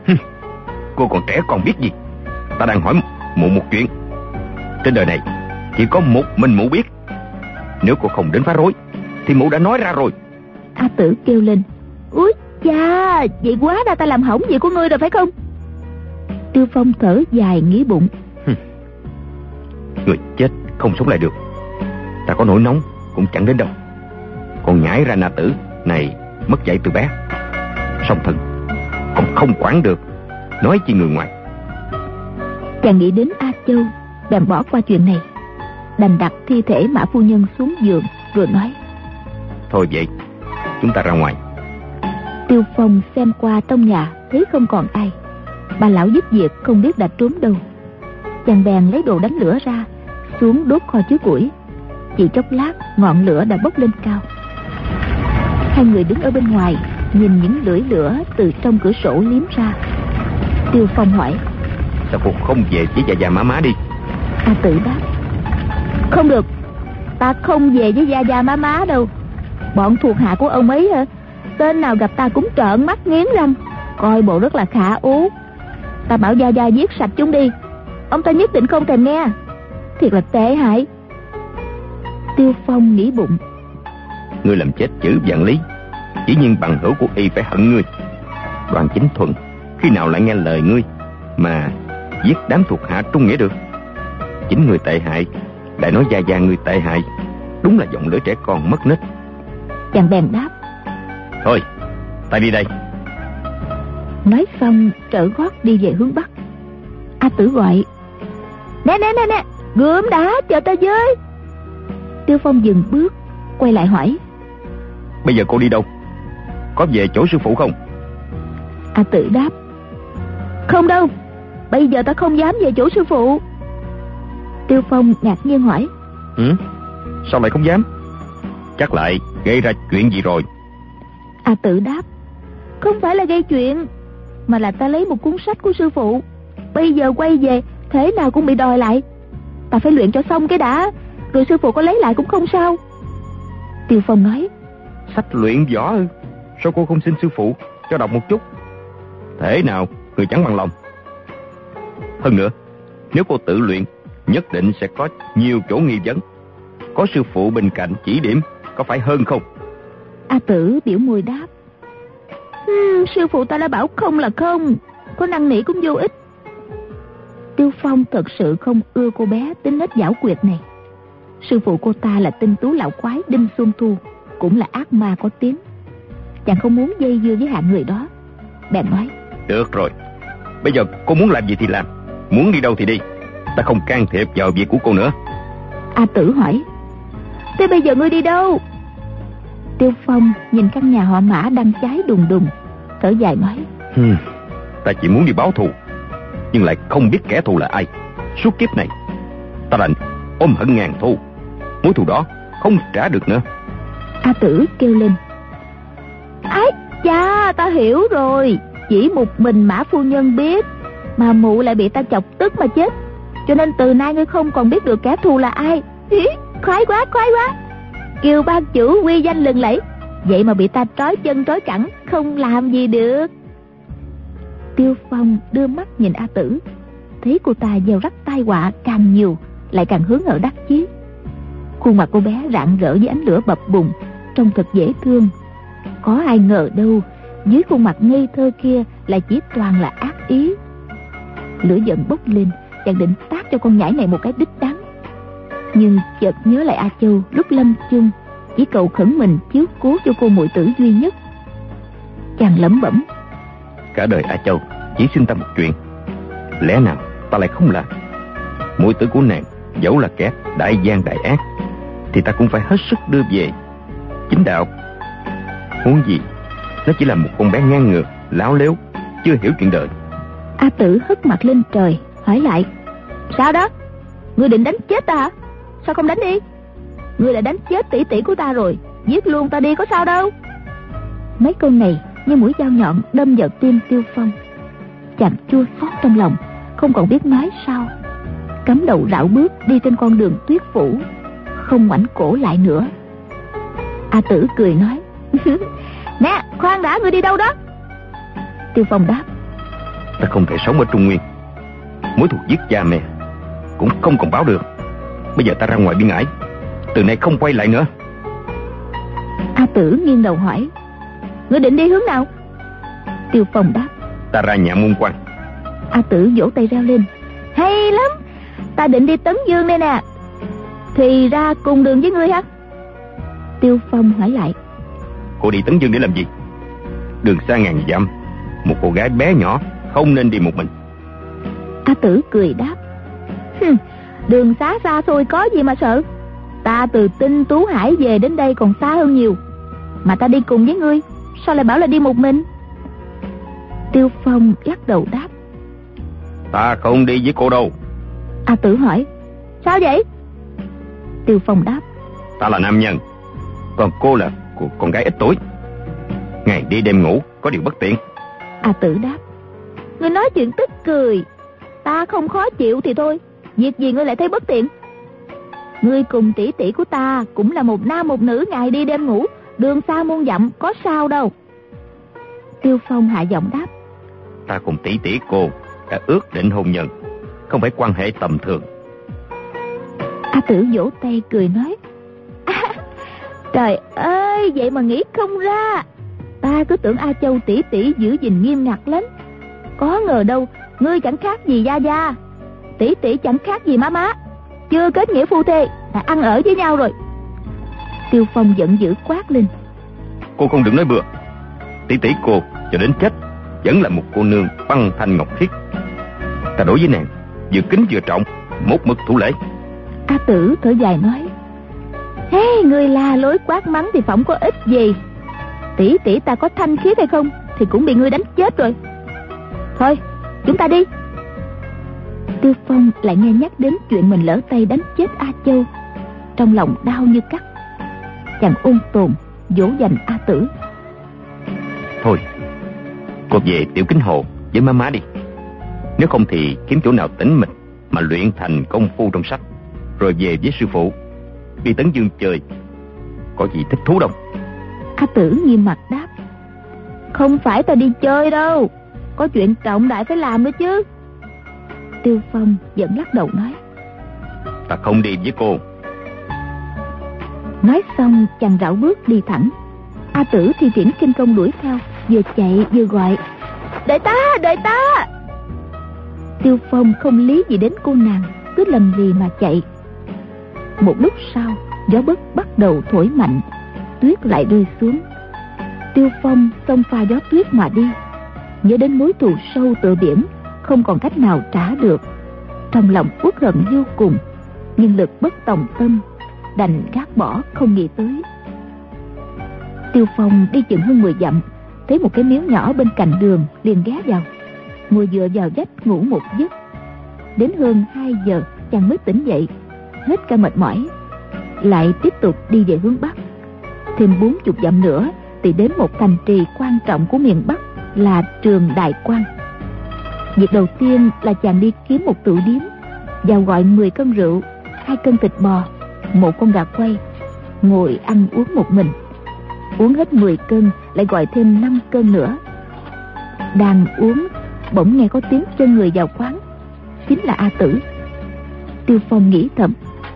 cô còn trẻ còn biết gì. Ta đang hỏi mụ một chuyện. Trên đời này chỉ có một mình mụ biết. Nếu cô không đến phá rối thì mụ đã nói ra rồi. A Tử kêu lên, úi cha, vậy quá ra ta làm hỏng việc của ngươi rồi phải không? Tiêu Phong thở dài nghĩ bụng, Người chết không sống lại được, ta có nổi nóng cũng chẳng đến đâu. Còn nhãi ra na tử này mất dạy từ bé, song thân còn không quản được, nói chi người ngoài. Chàng nghĩ đến A Châu, bèn bỏ qua chuyện này, đành đặt thi thể Mã phu nhân xuống giường rồi nói: Thôi vậy, chúng ta ra ngoài. Tiêu Phong xem qua trong nhà thấy không còn ai, bà lão giúp việc không biết đã trốn đâu. Chàng bèn lấy đồ đánh lửa ra, xuống đốt kho chứa củi. Chỉ chốc lát ngọn lửa đã bốc lên cao. Hai người đứng ở bên ngoài nhìn những lưỡi lửa từ trong cửa sổ liếm ra. Tiêu Phong hỏi: Sao cô không về với Gia Má đi? A Tử đáp: Không được, ta không về với Gia Má đâu. Bọn thuộc hạ của ông ấy hả? Tên nào gặp ta cũng trợn mắt nghiến răng, coi bộ rất là khả ú. Ta bảo Gia giết sạch chúng đi, ông ta nhất định không thèm nghe. Thiệt là tệ hại. Tiêu Phong nghĩ bụng: Ngươi làm chết chữ Vạn Lý, chỉ nhiên bằng hữu của y phải hận ngươi. Đoàn Chính Thuần khi nào lại nghe lời ngươi mà giết đám thuộc hạ trung nghĩa được? Chính người tệ hại lại nói Gia người tệ hại, đúng là giọng lưỡi trẻ con mất nết. Chàng bèn đáp: Thôi, ta đi đây. Nói xong trở gót đi về hướng bắc. A Tử gọi: Nè, gươm đã, chờ ta với. Tiêu Phong dừng bước, quay lại hỏi: Bây giờ cô đi đâu? Có về chỗ sư phụ không? A Tử đáp: Không đâu, bây giờ ta không dám về chỗ sư phụ. Tiêu Phong ngạc nhiên hỏi: Sao lại không dám? Chắc lại gây ra chuyện gì rồi? A Tử đáp: Không phải là gây chuyện, mà là ta lấy một cuốn sách của sư phụ, bây giờ quay về thế nào cũng bị đòi lại. Ta phải luyện cho xong cái đã, rồi sư phụ có lấy lại cũng không sao. Tiêu Phong nói: Sách luyện võ ư? Sao cô không xin sư phụ cho đọc một chút? Thế nào người chẳng bằng lòng. Hơn nữa, nếu cô tự luyện nhất định sẽ có nhiều chỗ nghi vấn. Có sư phụ bên cạnh chỉ điểm có phải hơn không? A Tử biểu môi đáp: Sư phụ ta đã bảo không là không, có năn nỉ cũng vô ích. Tiêu Phong thật sự không ưa cô bé tính nết giảo quyệt này. Sư phụ cô ta là tinh tú lão quái Đinh Xuân Thu, cũng là ác ma có tiếng. Chàng không muốn dây dưa với hạng người đó, bèn nói: Được rồi, bây giờ cô muốn làm gì thì làm, muốn đi đâu thì đi, ta không can thiệp vào việc của cô nữa. A Tử hỏi: Thế bây giờ ngươi đi đâu? Tiêu Phong nhìn căn nhà họ Mã đang cháy đùng đùng, thở dài nói: Ta chỉ muốn đi báo thù, nhưng lại không biết kẻ thù là ai. Suốt kiếp này ta đành ôm hận ngàn thù, mối thù đó không trả được nữa. A Tử kêu lên: Ái cha, ta hiểu rồi. Chỉ một mình Mã phu nhân biết, mà mụ lại bị ta chọc tức mà chết, cho nên từ nay ngươi không còn biết được kẻ thù là ai. Khoái quá. Kiều ban chủ uy danh lừng lẫy, vậy mà bị ta trói chân trói cẳng, không làm gì được. Tiêu Phong đưa mắt nhìn A Tử, thấy cô ta gieo rắc tai họa càng nhiều, lại càng hướng ở đắc chí. Khuôn mặt cô bé rạng rỡ với ánh lửa bập bùng, trông thật dễ thương. Có ai ngờ đâu, dưới khuôn mặt ngây thơ kia lại chỉ toàn là ác ý. Lửa giận bốc lên, chàng định tát cho con nhãi này một cái đích đáng, nhưng chợt nhớ lại A Châu lúc lâm chung chỉ cầu khẩn mình chiếu cố cho cô muội tử duy nhất. Chàng lẩm bẩm: Cả đời A Châu chỉ xin ta một chuyện, lẽ nào ta lại không làm? Muội tử của nàng dẫu là kẻ đại gian đại ác, thì ta cũng phải hết sức đưa về chính đạo. Huống gì nó chỉ là một con bé ngang ngược, láo lếu, chưa hiểu chuyện đời. A Tử hất mặt lên trời hỏi lại: Sao đó? Ngươi định đánh chết ta hả? Sao không đánh đi? Ngươi đã đánh chết tỷ tỷ của ta rồi, giết luôn ta đi có sao đâu. Mấy câu này như mũi dao nhọn đâm vào tim Tiêu Phong. Chàng chua xót trong lòng, không còn biết nói sao, cắm đầu rảo bước đi trên con đường tuyết phủ, không ngoảnh cổ lại nữa. A Tử cười nói: Nè, khoan đã, ngươi đi đâu đó? Tiêu Phong đáp: Ta không thể sống ở Trung Nguyên, mối thù giết cha mẹ cũng không còn báo được. Bây giờ ta ra ngoài biên ải, từ nay không quay lại nữa. A Tử nghiêng đầu hỏi: Ngươi định đi hướng nào? Tiêu Phong đáp: Ta ra nhà Môn Quan. A Tử vỗ tay reo lên: Hay lắm, Ta định đi Tấn Dương đây nè. Thì ra cùng đường với ngươi hả? Tiêu Phong hỏi lại. Cô đi Tấn Dương để làm gì? Đường xa ngàn dặm, một cô gái bé nhỏ không nên đi một mình. A Tử cười đáp. Đường xá xa xôi có gì mà sợ. Ta từ Tinh Tú Hải về đến đây còn xa hơn nhiều, mà ta đi cùng với ngươi, sao lại bảo là đi một mình? Tiêu Phong lắc đầu đáp. Ta không đi với cô đâu. A Tử hỏi. Sao vậy? Tiêu Phong đáp. Ta là nam nhân, còn cô là con gái ít tuổi. Ngày đi đêm ngủ có điều bất tiện. A Tử đáp. Ngươi nói chuyện tức cười. Ta không khó chịu thì thôi, việc gì ngươi lại thấy bất tiện? Ngươi cùng tỷ tỷ của ta cũng là một nam một nữ, ngày đi đêm ngủ, đường xa muôn dặm, có sao đâu. Tiêu Phong hạ giọng đáp. Ta cùng tỷ tỷ cô đã ước định hôn nhân, không phải quan hệ tầm thường. A Tử vỗ tay cười nói. Trời ơi, vậy mà nghĩ không ra. Ta cứ tưởng A Châu tỷ tỷ giữ gìn nghiêm ngặt lắm, có ngờ đâu ngươi chẳng khác gì Gia Gia, tỷ tỷ chẳng khác gì má má, chưa kết nghĩa phu thê đã ăn ở với nhau rồi. Tiêu Phong giận dữ quát lên. Cô không đừng nói bừa. Tỷ tỷ cô cho đến chết vẫn là một cô nương băng thanh ngọc khiết. Ta đối với nàng vừa kính vừa trọng, một mực thủ lễ. A Tử thở dài nói. Người la lối quát mắng thì phỏng có ích gì. Tỷ tỷ ta có thanh khiết hay không thì cũng bị ngươi đánh chết rồi. Thôi chúng ta đi. Tiêu Phong lại nghe nhắc đến chuyện mình lỡ tay đánh chết A Châu, trong lòng đau như cắt. Chàng ôn tồn dỗ dành A Tử. Thôi cô về Tiểu Kính Hồ với má má đi. Nếu không thì kiếm chỗ nào tĩnh mịch mà luyện thành công phu trong sách, rồi về với sư phụ. Đi Tấn Dương chơi có gì thích thú đâu. A Tử nghiêm mặt đáp. Không phải ta đi chơi đâu, có chuyện trọng đại phải làm nữa chứ. Tiêu Phong vẫn lắc đầu nói. Ta không đi với cô. Nói xong chàng rảo bước đi thẳng. A Tử thi triển kinh công đuổi theo, vừa chạy vừa gọi. Đợi ta, đợi ta. Tiêu Phong không lý gì đến cô nàng, cứ lầm lì mà chạy. Một lúc sau, gió bấc bắt đầu thổi mạnh, tuyết lại rơi xuống. Tiêu Phong xông pha gió tuyết mà đi, nhớ đến mối thù sâu tựa biển, không còn cách nào trả được. Trong lòng uất hận vô cùng, nhưng lực bất tòng tâm, đành gác bỏ không nghĩ tới. Tiêu Phong đi chừng hơn 10 dặm, thấy một cái miếu nhỏ bên cạnh đường, liền ghé vào, ngồi dựa vào vách ngủ một giấc. Đến hơn 2 giờ chàng mới tỉnh dậy, hết cả mệt mỏi, lại tiếp tục đi về hướng Bắc. Thêm 40 dặm nữa thì đến một thành trì quan trọng của miền Bắc là Trường Đại Quan. Việc đầu tiên là chàng đi kiếm một tửu điếm, vào gọi 10 cân rượu, 2 cân thịt bò, 1 con gà quay, ngồi ăn uống một mình. Uống hết 10 cân lại gọi thêm 5 cân nữa. Đang uống bỗng nghe có tiếng chân người vào quán, chính là A Tử. Tiêu Phong nghĩ thầm.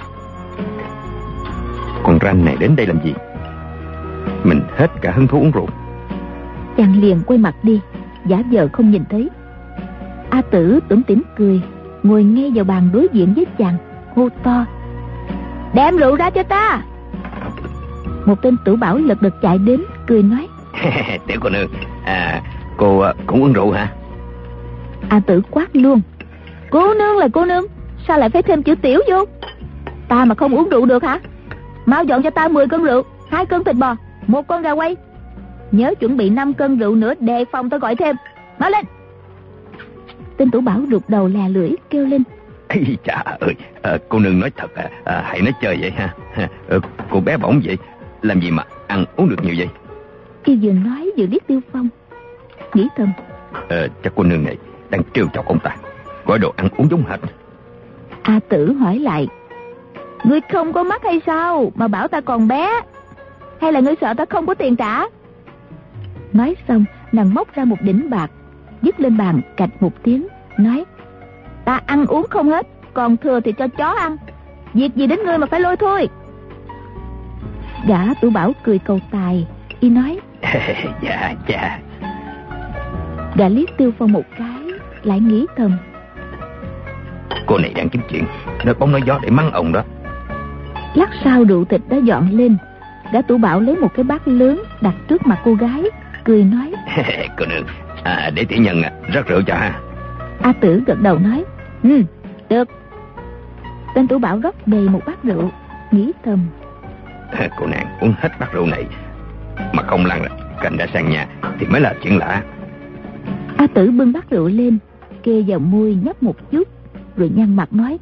Con ranh này đến đây làm gì? Mình hết cả hứng thú uống rượu. Chàng liền quay mặt đi, giả vờ không nhìn thấy. A Tử tủm tỉm cười, ngồi ngay vào bàn đối diện với chàng, hô to. Đem rượu ra cho ta. Một tên tử bảo lật đật chạy đến, cười nói. Tiểu cô nương, cô cũng uống rượu hả? A Tử quát luôn. Cô nương là cô nương, sao lại phải thêm chữ tiểu vô? Ta mà không uống rượu được hả? Mau dọn cho ta 10 cân rượu, 2 cân thịt bò, 1 con gà quay. Nhớ chuẩn bị 5 cân rượu nữa, đề phòng tôi gọi thêm. Mau lên. Tên tử bảo rụt đầu lè lưỡi kêu lên. Ây chà ơi, cô nương nói thật hãy nói chơi vậy ha. Cô bé bỏng vậy, làm gì mà ăn uống được nhiều vậy? Y vừa nói vừa liếc Tiêu Phong, nghĩ thầm. Chắc cô nương này đang trêu chọc ông ta, gọi đồ ăn uống giống hệt. A Tử hỏi lại. Ngươi không có mắt hay sao mà bảo ta còn bé? Hay là ngươi sợ ta không có tiền trả? Nói xong nàng móc ra một đỉnh bạc, dứt lên bàn cạch một tiếng, nói. Ta ăn uống không hết, còn thừa thì cho chó ăn. Việc gì đến ngươi mà phải lôi thôi. Gã tử bảo cười cầu tài, y nói. Dạ. Gã liếc Tiêu Phong một cái, lại nghĩ thầm. Cô này đang kiếm chuyện, nói bóng nói gió để mắng ông đó. Lát sau rượu thịt đã dọn lên. Gã Tủ Bảo lấy một cái bát lớn đặt trước mặt cô gái, cười nói: Cô nương, để tiểu nhân rót rượu cho ha. A Tử gật đầu nói: được. Tên Tủ Bảo rót đầy một bát rượu, nghĩ thầm: Cô nàng uống hết bát rượu này mà không lăn cành ra sàn nhà thì mới là chuyện lạ. A Tử bưng bát rượu lên, kê vào môi nhấp một chút, rồi nhăn mặt nói: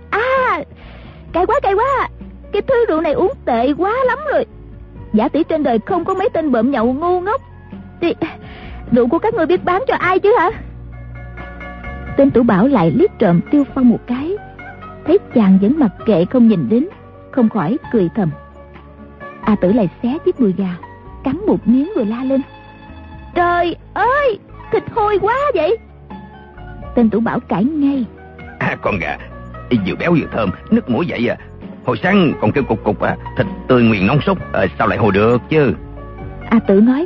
cay quá, cái thứ rượu này uống tệ quá lắm rồi. Giả tỷ trên đời không có mấy tên bợm nhậu ngu ngốc thì rượu của các ngươi biết bán cho ai chứ hả? Tên Tủ Bảo lại liếc trộm Tiêu Phong một cái, thấy chàng vẫn mặc kệ không nhìn đến, không khỏi cười thầm. A Tử lại xé chiếc đùi gà, cắn một miếng rồi la lên: trời ơi, thịt hôi quá vậy. Tên Tủ Bảo cãi ngay: Con gà vừa béo vừa thơm, nước mũi vậy hồi sáng còn kêu cục thịt tươi nguyên nóng sốt, sao lại hồi được chứ? A Tử nói: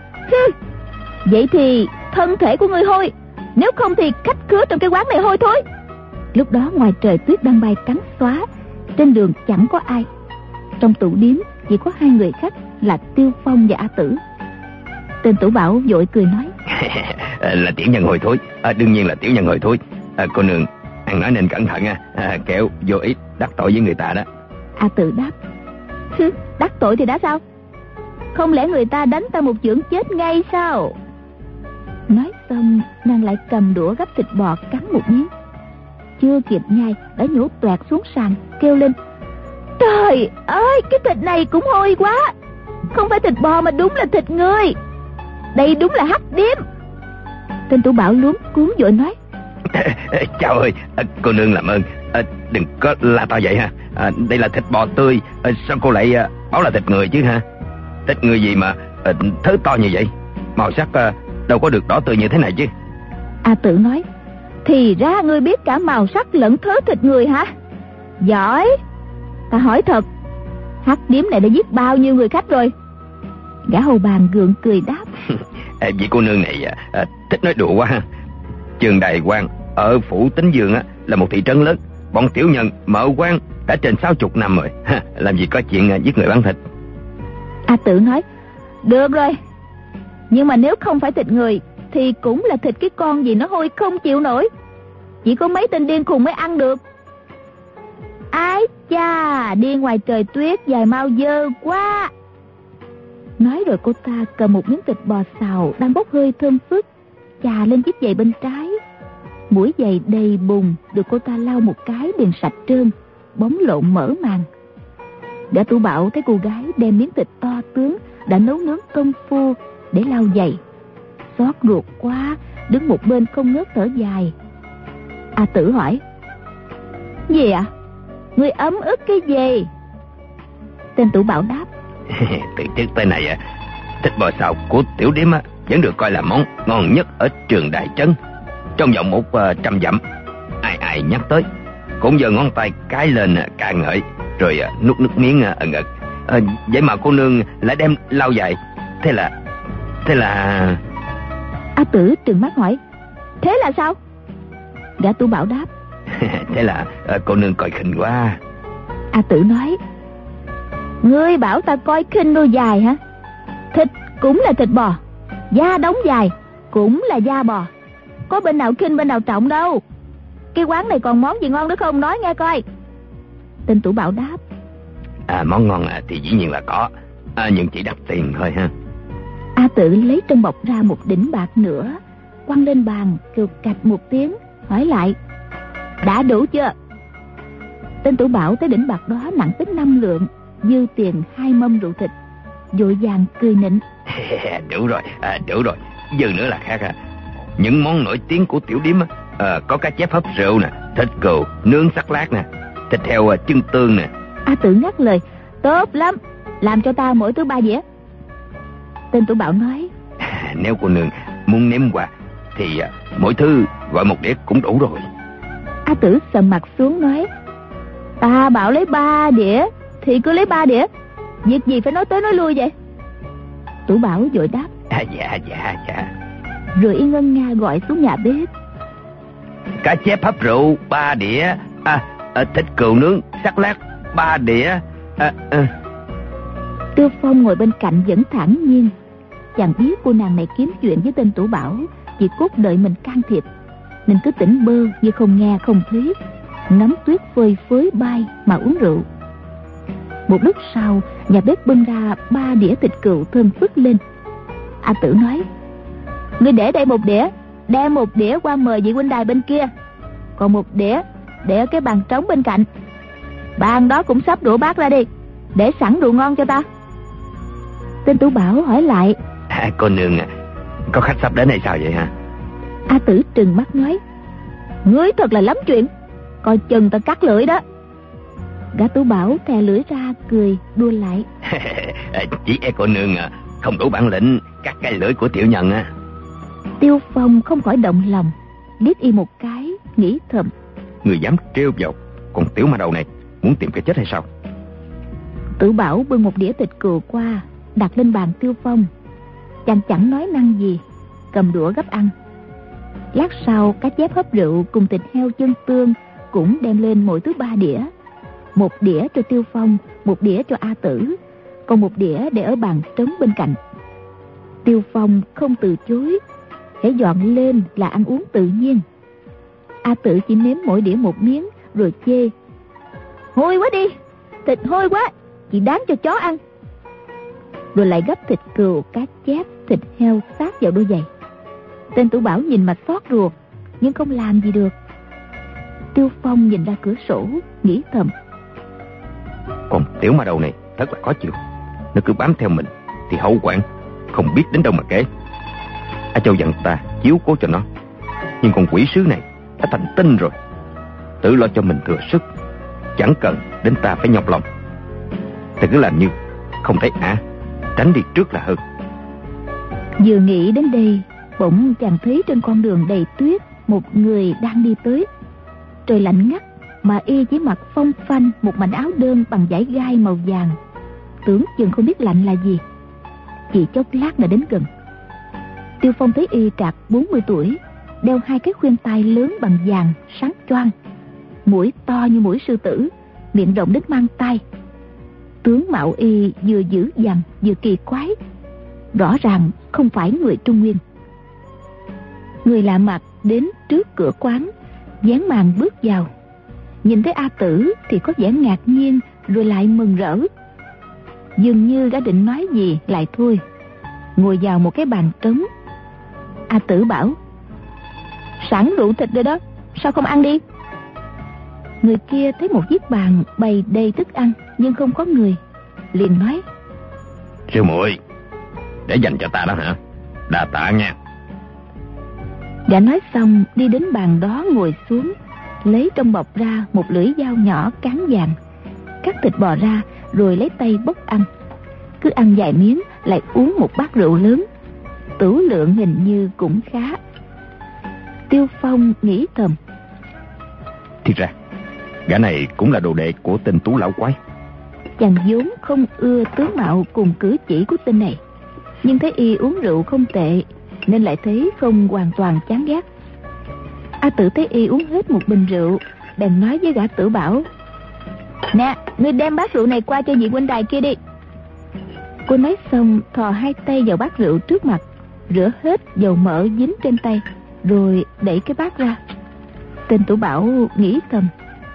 vậy thì thân thể của ngươi hôi, nếu không thì khách khứa trong cái quán này hôi thôi. Lúc đó ngoài trời tuyết đang bay trắng xóa, trên đường chẳng có ai. Trong tủ điếm chỉ có hai người khách là Tiêu Phong và A Tử. Tên Tủ Bảo vội cười nói: là tiểu nhân hồi thối, đương nhiên là tiểu nhân hồi thối. Cô nương ăn nói nên cẩn thận kẻo vô ý đắc tội với người ta đó. A Tử đáp: đắc tội thì đã sao? Không lẽ người ta đánh ta một chưởng chết ngay sao? Nói xong nàng lại cầm đũa gắp thịt bò cắn một miếng, chưa kịp nhai đã nhổ toẹt xuống sàn, kêu lên: trời ơi, cái thịt này cũng hôi quá. Không phải thịt bò mà đúng là thịt người. Đây đúng là hắc điếm. Tên Tủ Bảo luống cuống vội nói: chào ơi, cô nương làm ơn đừng có la to vậy ha. Đây là thịt bò tươi, sao cô lại bảo là thịt người chứ ha? Thịt người gì mà thớ to như vậy, màu sắc đâu có được đỏ tươi như thế này chứ. A Tử nói: thì ra ngươi biết cả màu sắc lẫn thớ thịt người hả? Giỏi. Ta hỏi thật, hắc điếm này đã giết bao nhiêu người khách rồi? Gã hầu bàn gượng cười đáp: vị cô nương này thích nói đùa quá ha. Trường Đài Quan ở phủ Tính Dương là một thị trấn lớn, bọn tiểu nhân mở quán đã trên 60 năm rồi, làm gì có chuyện giết người bán thịt. A Tử nói: được rồi, nhưng mà nếu không phải thịt người thì cũng là thịt cái con gì nó hôi không chịu nổi, chỉ có mấy tên điên khùng mới ăn được. Ái cha, đi ngoài trời tuyết dài mau dơ quá. Nói rồi cô ta cầm một miếng thịt bò xào đang bốc hơi thơm phức, chà lên chiếc giày bên trái. Mũi giày đầy bùn được cô ta lau một cái liền sạch trơn, bóng lộn mở màn. Gã Tủ Bảo thấy cô gái đem miếng thịt to tướng đã nấu nướng công phu để lau giày, xót ruột quá, đứng một bên không ngớt thở dài. A Tử hỏi: gì ạ? Người ấm ức cái gì? Tên Tủ Bảo đáp: từ trước tới này thịt bò xào của tiểu điếm vẫn được coi là món ngon nhất ở Trường Đài Trấn. Trong vòng 100 dặm, ai nhắc tới cũng giơ ngón tay cái lên ca ngợi, rồi nuốt nước miếng ẩn ực. Vậy mà cô nương lại đem lau giày, thế là A Tử trừng mắt hỏi: thế là sao? Gã Tủ Bảo đáp: thế là cô nương coi khinh quá. A Tử nói: ngươi bảo ta coi khinh đôi giày hả? Thịt cũng là thịt bò, da đóng dài cũng là da bò, có bên nào khinh bên nào trọng đâu. Cái quán này còn món gì ngon nữa không, nói nghe coi. Tên Tủ Bảo đáp: món ngon thì dĩ nhiên là có, nhưng chỉ đắt tiền thôi ha. A Tử lấy trong bọc ra một đỉnh bạc nữa, quăng lên bàn, kêu cạch một tiếng, hỏi lại: đã đủ chưa? Tên Tủ Bảo thấy đỉnh bạc đó nặng tới 5 lượng, dư tiền 2 mâm rượu thịt, vội vàng cười nịnh: đủ rồi, dư nữa là khác. Những món nổi tiếng của tiểu điếm có cá chép hấp rượu nè, thịt cừu nướng sắc lát nè, thịt heo chân tương nè. A Tử ngắt lời: tốt lắm, làm cho ta mỗi thứ 3 dĩa. Tên Tủ Bảo nói: nếu cô nương muốn nếm quà thì mỗi thứ gọi 1 đĩa cũng đủ rồi. A Tử sầm mặt xuống nói: ta bảo lấy 3 đĩa thì cứ lấy 3 đĩa, việc gì phải nói tới nói lui vậy? Tủ Bảo vội đáp: dạ. Rồi y ngân nga gọi xuống nhà bếp: Cá chép hấp rượu 3 đĩa. Thịt cừu nướng sắc lát 3 đĩa. Tiêu Phong ngồi bên cạnh vẫn thản nhiên. Chàng biết cô nàng này kiếm chuyện với tên Tủ Bảo chỉ cốt đợi mình can thiệp, nên cứ tỉnh bơ như không nghe không thấy, ngắm tuyết phơi phới bay mà uống rượu. Một lúc sau, nhà bếp bưng ra 3 đĩa thịt cừu thơm phức lên. A Tử nói: "Ngươi để đây 1 đĩa, đem 1 đĩa qua mời vị huynh đài bên kia, còn 1 đĩa để ở cái bàn trống bên cạnh. Bàn đó cũng sắp đũa bát ra đi, để sẵn rượu ngon cho ta." Tên Tủ Bảo hỏi lại: "Cô nương có khách sắp đến hay sao vậy hả?" A Tử trừng mắt nói: "Ngươi thật là lắm chuyện, coi chừng ta cắt lưỡi đó." Gã Tủ Bảo thè lưỡi ra cười đua lại: "Chỉ e cô nương không đủ bản lĩnh cắt cái lưỡi của tiểu nhân á." Tiêu Phong không khỏi động lòng, liếc y một cái, nghĩ thầm: "Người dám trêu vào con tiểu ma đầu này, muốn tìm cái chết hay sao?" Tủ Bảo bưng 1 đĩa thịt cừu qua, đặt lên bàn Tiêu Phong. Chàng chẳng nói năng gì, cầm đũa gấp ăn. Lát sau, cá chép hấp rượu cùng thịt heo chân tương cũng đem lên mỗi thứ 3 đĩa. 1 đĩa cho Tiêu Phong, 1 đĩa cho A Tử, còn 1 đĩa để ở bàn trống bên cạnh. Tiêu Phong không từ chối, hễ dọn lên là ăn uống tự nhiên. A Tử chỉ nếm mỗi đĩa 1 miếng rồi chê: "Hôi quá đi, thịt hôi quá, chỉ đáng cho chó ăn." Rồi lại gấp thịt cừu, cá chép, thịt heo sát vào đôi giày. Tên Tủ Bảo nhìn mà xót ruột, nhưng không làm gì được. Tiêu Phong nhìn ra cửa sổ, nghĩ thầm: "Còn tiểu ma đầu này thật là khó chịu. Nó cứ bám theo mình thì hậu quản không biết đến đâu mà kể. A Châu dặn ta chiếu cố cho nó, nhưng con quỷ sứ này đã thành tinh rồi, tự lo cho mình thừa sức, chẳng cần đến ta phải nhọc lòng. Ta cứ làm như không thấy tránh đi trước là hơn." Vừa nghĩ đến đây, bỗng chàng thấy trên con đường đầy tuyết một người đang đi tới. Trời lạnh ngắt mà y chỉ mặc phông phanh một mảnh áo đơn bằng vải gai màu vàng, tưởng chừng không biết lạnh là gì. Chỉ chốc lát đã đến gần. Tiêu Phong thấy y trạc 40 tuổi, đeo 2 cái khuyên tai lớn bằng vàng sáng choang, mũi to như mũi sư tử, miệng rộng đến mang tai. Tướng mạo y vừa dữ dằn vừa kỳ quái, rõ ràng không phải người Trung Nguyên. Người lạ mặt đến trước cửa quán, vén màn bước vào. Nhìn thấy A Tử thì có vẻ ngạc nhiên, rồi lại mừng rỡ. Dường như gã định nói gì lại thôi, ngồi vào một cái bàn trống. A Tử bảo: "Sẵn rượu thịt rồi đó, sao không ăn đi?" Người kia thấy một chiếc bàn bày đầy thức ăn nhưng không có người, liền nói: "Sư muội, để dành cho ta đó hả? Đa tạ nha." Đã nói xong đi đến bàn đó ngồi xuống, lấy trong bọc ra một lưỡi dao nhỏ cán vàng, cắt thịt bò ra rồi lấy tay bốc ăn. Cứ ăn vài miếng lại uống một bát rượu lớn, tửu lượng hình như cũng khá. Tiêu Phong nghĩ thầm: Thì ra gã này cũng là đồ đệ của tên Tú lão quái. Chàng vốn không ưa tướng mạo cùng cử chỉ của tên này, nhưng thấy y uống rượu không tệ nên lại thấy không hoàn toàn chán ghét. A Tử thấy y uống hết một bình rượu, bèn nói với gã Tử Bảo: "Nè, ngươi đem bát rượu này qua cho vị huynh đài kia đi." Cô nói xong thò 2 tay vào bát rượu trước mặt, rửa hết dầu mỡ dính trên tay, rồi đẩy cái bát ra. Tên Tử Bảo nghĩ thầm: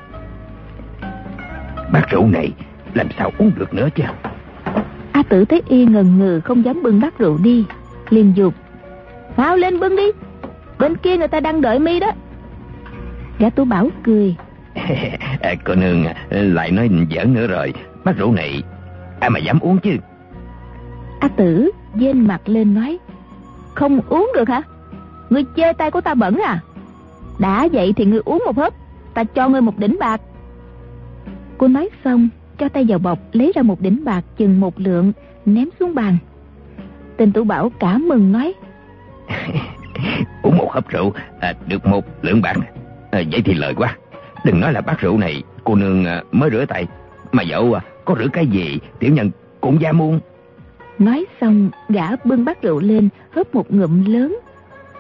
"Bát rượu này làm sao uống được nữa chứ?" A Tử thấy y ngần ngừ không dám bưng bát rượu đi, liền giục: "Mau lên bưng đi, bên kia người ta đang đợi mi đó." Gã Tử Bảo cười: "Cô nương lại nói giỡn nữa rồi, bát rượu này ai mà dám uống chứ?" A Tử vênh mặt lên nói: "Không uống được hả? Ngươi chê tay của ta bẩn à? Đã vậy thì ngươi uống một hớp, ta cho ngươi 1 đỉnh bạc." Cô nói xong cho tay vào bọc lấy ra 1 đỉnh bạc chừng 1 lượng, ném xuống bàn. Tên Tử Bảo cả mừng nói: "Uống 1 hớp rượu được 1 lượng bạc, vậy thì lời quá. Đừng nói là bát rượu này cô nương mới rửa tay, mà dẫu có rửa cái gì tiểu nhân cũng dám uống." Nói xong gã bưng bát rượu lên hớp một ngụm lớn,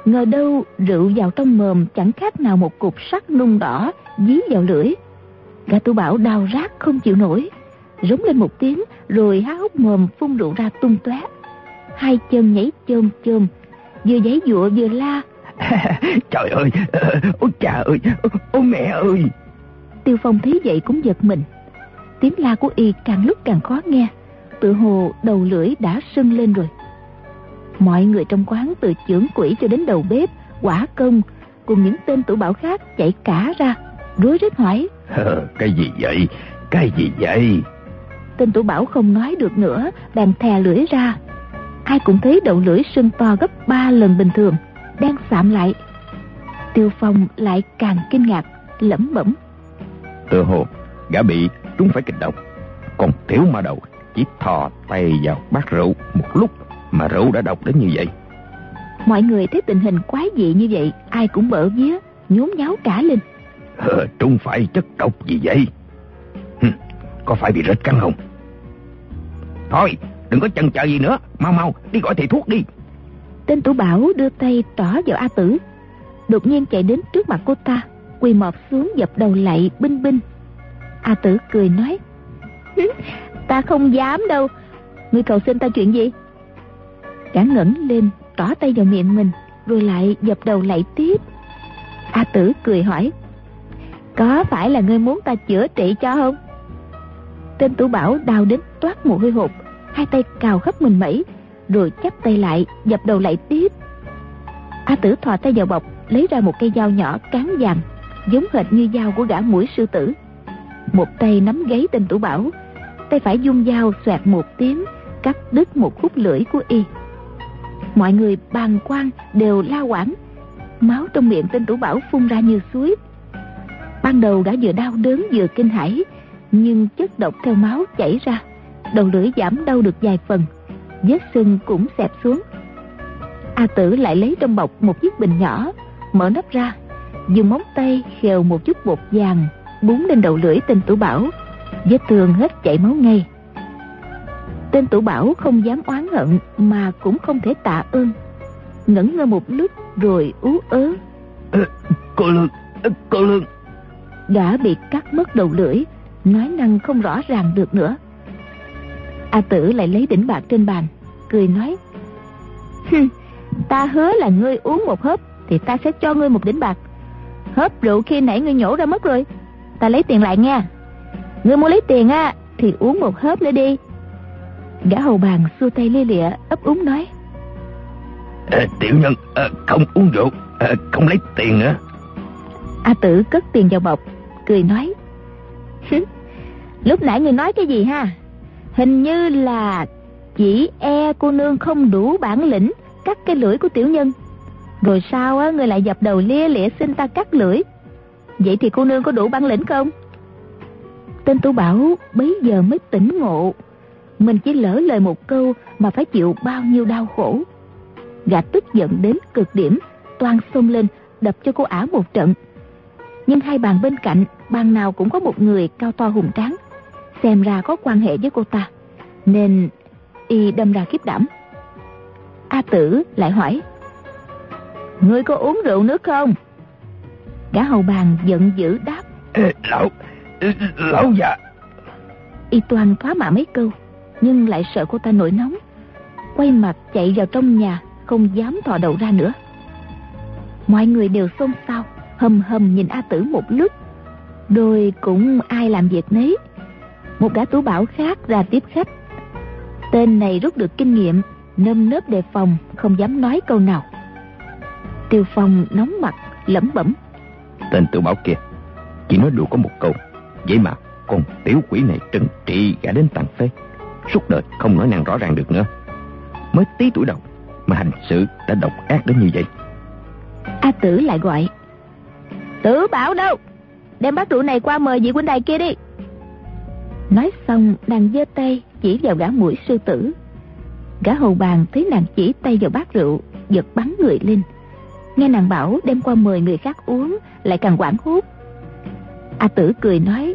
Ngờ đâu rượu vào trong mồm chẳng khác nào một cục sắt nung đỏ dí vào lưỡi. Gã Tử Bảo đau rát không chịu nổi, rống lên một tiếng rồi há hốc mồm phun rượu ra tung tóe. Hai chân nhảy chôm chôm, vừa giãy giụa vừa la. Trời ơi, ôi cha ơi, ôi mẹ ơi. Tiêu Phong thấy vậy cũng giật mình. Tiếng la của y càng lúc càng khó nghe, tự hồ đầu lưỡi đã sưng lên rồi. Mọi người trong quán từ chưởng quỹ cho đến đầu bếp, quả công cùng những tên tủ bảo khác chạy cả ra, rối rít hỏi: Cái gì vậy? Cái gì vậy? Tên tủ bảo không nói được nữa, đành thè lưỡi ra. Ai cũng thấy đầu lưỡi sưng to gấp 3 lần bình thường, đang sạm lại. Tiêu Phong lại càng kinh ngạc, lẩm bẩm: Tựa hồ gã bị trúng phải kịch độc, còn Tiểu Ma Đầu chỉ thò tay vào bát rượu một lúc mà rượu đã độc đến như vậy. Mọi người thấy tình hình quái dị như vậy, ai cũng bỡ vía, nhốn nháo cả lên. Trúng phải chất độc gì vậy? Có phải bị rết cắn không? Thôi, đừng có chần chờ gì nữa, mau mau đi gọi thầy thuốc đi. Tên tủ bảo đưa tay trỏ vào A Tử, đột nhiên chạy đến trước mặt cô ta, quỳ mọp xuống dập đầu lạy binh binh. A Tử cười nói: Ta không dám đâu, ngươi cầu xin ta chuyện gì? Gã ngẩng lên trỏ tay vào miệng mình, rồi lại dập đầu lạy tiếp. A Tử cười hỏi: Có phải là ngươi muốn ta chữa trị cho không? Tên tủ bảo đau đến toát mồ hôi hột, hai tay cào khắp mình mẩy, rồi chắp tay lại dập đầu lạy tiếp. A Tử thò tay vào bọc, lấy ra một cây dao nhỏ cán vàng, giống hệt như dao của gã muỗi sư tử. Một tay nắm gáy tên tủ bảo, tay phải dung dao xoẹt một tiếng, cắt đứt một khúc lưỡi của y. Mọi người bàng quan đều la quảng, máu trong miệng tên tủ bảo phun ra như suối. Ban đầu gã vừa đau đớn vừa kinh hãi, nhưng chất độc theo máu chảy ra, đầu lưỡi giảm đau được vài phần, vết sưng cũng xẹp xuống. A Tử lại lấy trong bọc một chiếc bình nhỏ, mở nắp ra, dùng móng tay khều một chút bột vàng búng lên đầu lưỡi tên tủ bảo, vết thương hết chảy máu ngay. Tên tủ bảo không dám oán hận mà cũng không thể tạ ơn, ngẩn ngơ một lúc rồi ú ớ: Cô Lương. Gã bị cắt mất đầu lưỡi, nói năng không rõ ràng được nữa. A Tử lại lấy đỉnh bạc trên bàn, cười nói: Ta hứa là ngươi uống một hớp thì ta sẽ cho ngươi một đỉnh bạc. Hớp rượu khi nãy ngươi nhổ ra mất rồi, ta lấy tiền lại nha. Ngươi muốn lấy tiền á thì uống một hớp nữa đi. Gã hầu bàn xua tay lia lịa ấp úng nói: Tiểu nhân không uống rượu, không lấy tiền nữa. A Tử cất tiền vào bọc, cười nói: Lúc nãy ngươi nói cái gì ha? Hình như là chỉ cô nương không đủ bản lĩnh cắt cái lưỡi của tiểu nhân, rồi sao á ngươi lại dập đầu lia lịa xin ta cắt lưỡi. Vậy thì cô nương có đủ bản lĩnh không? Tên tủ bảo bấy giờ mới tỉnh ngộ, mình chỉ lỡ lời một câu mà phải chịu bao nhiêu đau khổ. Gã tức giận đến cực điểm, toan xông lên đập cho cô ả một trận. Nhưng hai bàn bên cạnh, bàn nào cũng có một người cao to hùng tráng, xem ra có quan hệ với cô ta, nên y đâm ra khiếp đảm. A Tử lại hỏi: Ngươi có uống rượu nước không? Gã hầu bàn giận dữ đáp: Lão già. Y toan thoá mạ mấy câu, nhưng lại sợ cô ta nổi nóng, quay mặt chạy vào trong nhà, không dám thò đầu ra nữa. Mọi người đều xôn xao, hầm hầm nhìn A Tử một lúc, rồi cũng ai làm việc nấy. Một gã tủ bảo khác ra tiếp khách. Tên này rút được kinh nghiệm, nơm nớp đề phòng, không dám nói câu nào. Tiêu Phong nóng mặt lẩm bẩm: Tên tủ bảo kia chỉ nói đùa có một câu, vậy mà con tiểu quỷ này trừng trị gã đến tàn phế, suốt đời không nói năng rõ ràng được nữa. Mới tí tuổi đầu mà hành sự đã độc ác đến như vậy. A Tử lại gọi: Tử Bảo đâu? Đem bát rượu này qua mời vị huynh đài kia đi. Nói xong nàng giơ tay chỉ vào gã muỗi sư tử. Gã hầu bàn thấy nàng chỉ tay vào bát rượu, giật bắn người lên. Nghe nàng bảo đem qua mời người khác uống, lại càng hoảng hốt. A Tử cười nói: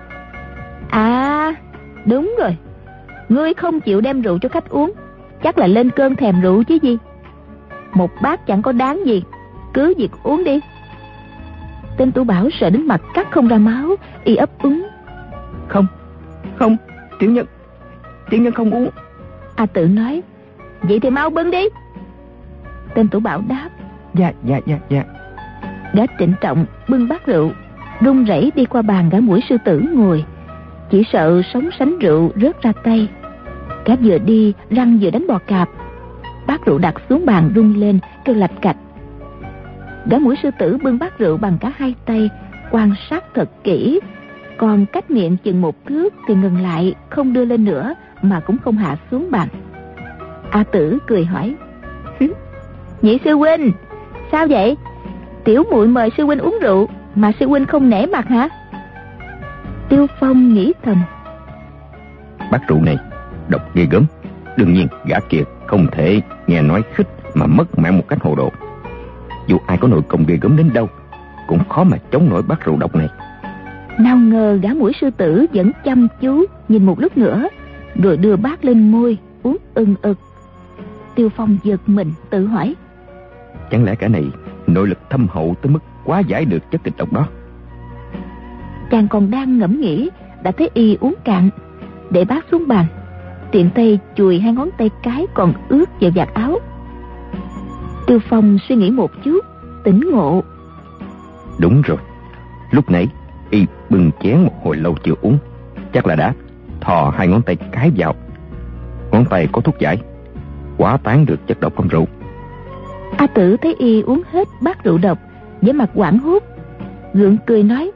À đúng rồi, ngươi không chịu đem rượu cho khách uống, chắc là lên cơn thèm rượu chứ gì. một bát chẳng có đáng gì, cứ việc uống đi. Tên Tú Bảo sợ đến mặt cắt không ra máu, y ấp úng. Không, tiểu nhân không uống. A Tử nói, vậy thì mau bưng đi. Tên Tú Bảo đáp, Dạ. Gã trịnh trọng bưng bát rượu, run rẩy đi qua bàn Gã Mũi Sư Tử ngồi, chỉ sợ sóng sánh rượu rớt ra tay. Gã vừa đi răng vừa đánh bò cạp, bát rượu đặt xuống bàn rung lên kêu lạch cạch. Gã Mũi Sư Tử bưng bát rượu bằng cả hai tay, quan sát thật kỹ, còn cách miệng chừng 1 thước thì ngừng lại, không đưa lên nữa mà cũng không hạ xuống bàn. A Tử cười hỏi, Nhị sư huynh, sao vậy? Tiểu muội mời sư huynh uống rượu mà sư huynh không nể mặt hả? Tiêu Phong nghĩ thầm, Bát rượu này độc ghê gớm, đương nhiên gã kia không thể nghe nói khích mà mất mạng một cách hồ đồ. Dù ai có nội công ghê gớm đến đâu cũng khó mà chống nổi bát rượu độc này. Nào ngờ Gã Mũi Sư Tử vẫn chăm chú nhìn một lúc nữa, rồi đưa bát lên môi uống ưng ực. Tiêu Phong giật mình tự hỏi, chẳng lẽ kẻ này nội lực thâm hậu tới mức quá giải được chất kịch độc đó? Chàng còn đang ngẫm nghĩ, đã thấy y uống cạn, để bát xuống bàn, tiện tay chùi 2 ngón tay cái còn ướt vào vạt áo. Tiêu Phong suy nghĩ một chút, tỉnh ngộ. Đúng rồi, lúc nãy y bưng chén một hồi lâu chưa uống, chắc là đã thò 2 ngón tay cái vào. Ngón tay có thuốc giải, quá tán được chất độc trong rượu. A Tử thấy y uống hết bát rượu độc, vẻ mặt hoảng hốt, gượng cười nói,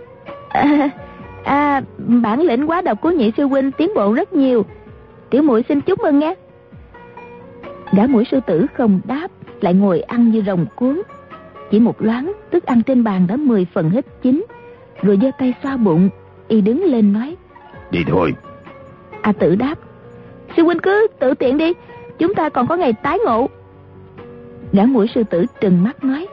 bản lĩnh quá độc của nhị sư huynh tiến bộ rất nhiều, tiểu muội xin chúc mừng nghe. Gã Mũi Sư Tử không đáp, lại ngồi ăn như rồng cuốn. Chỉ một loáng, thức ăn trên bàn đã 10 phần hết chín, rồi giơ tay xoa bụng. Y đứng lên nói, đi thôi. A Tử đáp, sư huynh cứ tự tiện đi, chúng ta còn có ngày tái ngộ. Gã Mũi Sư Tử trừng mắt nói,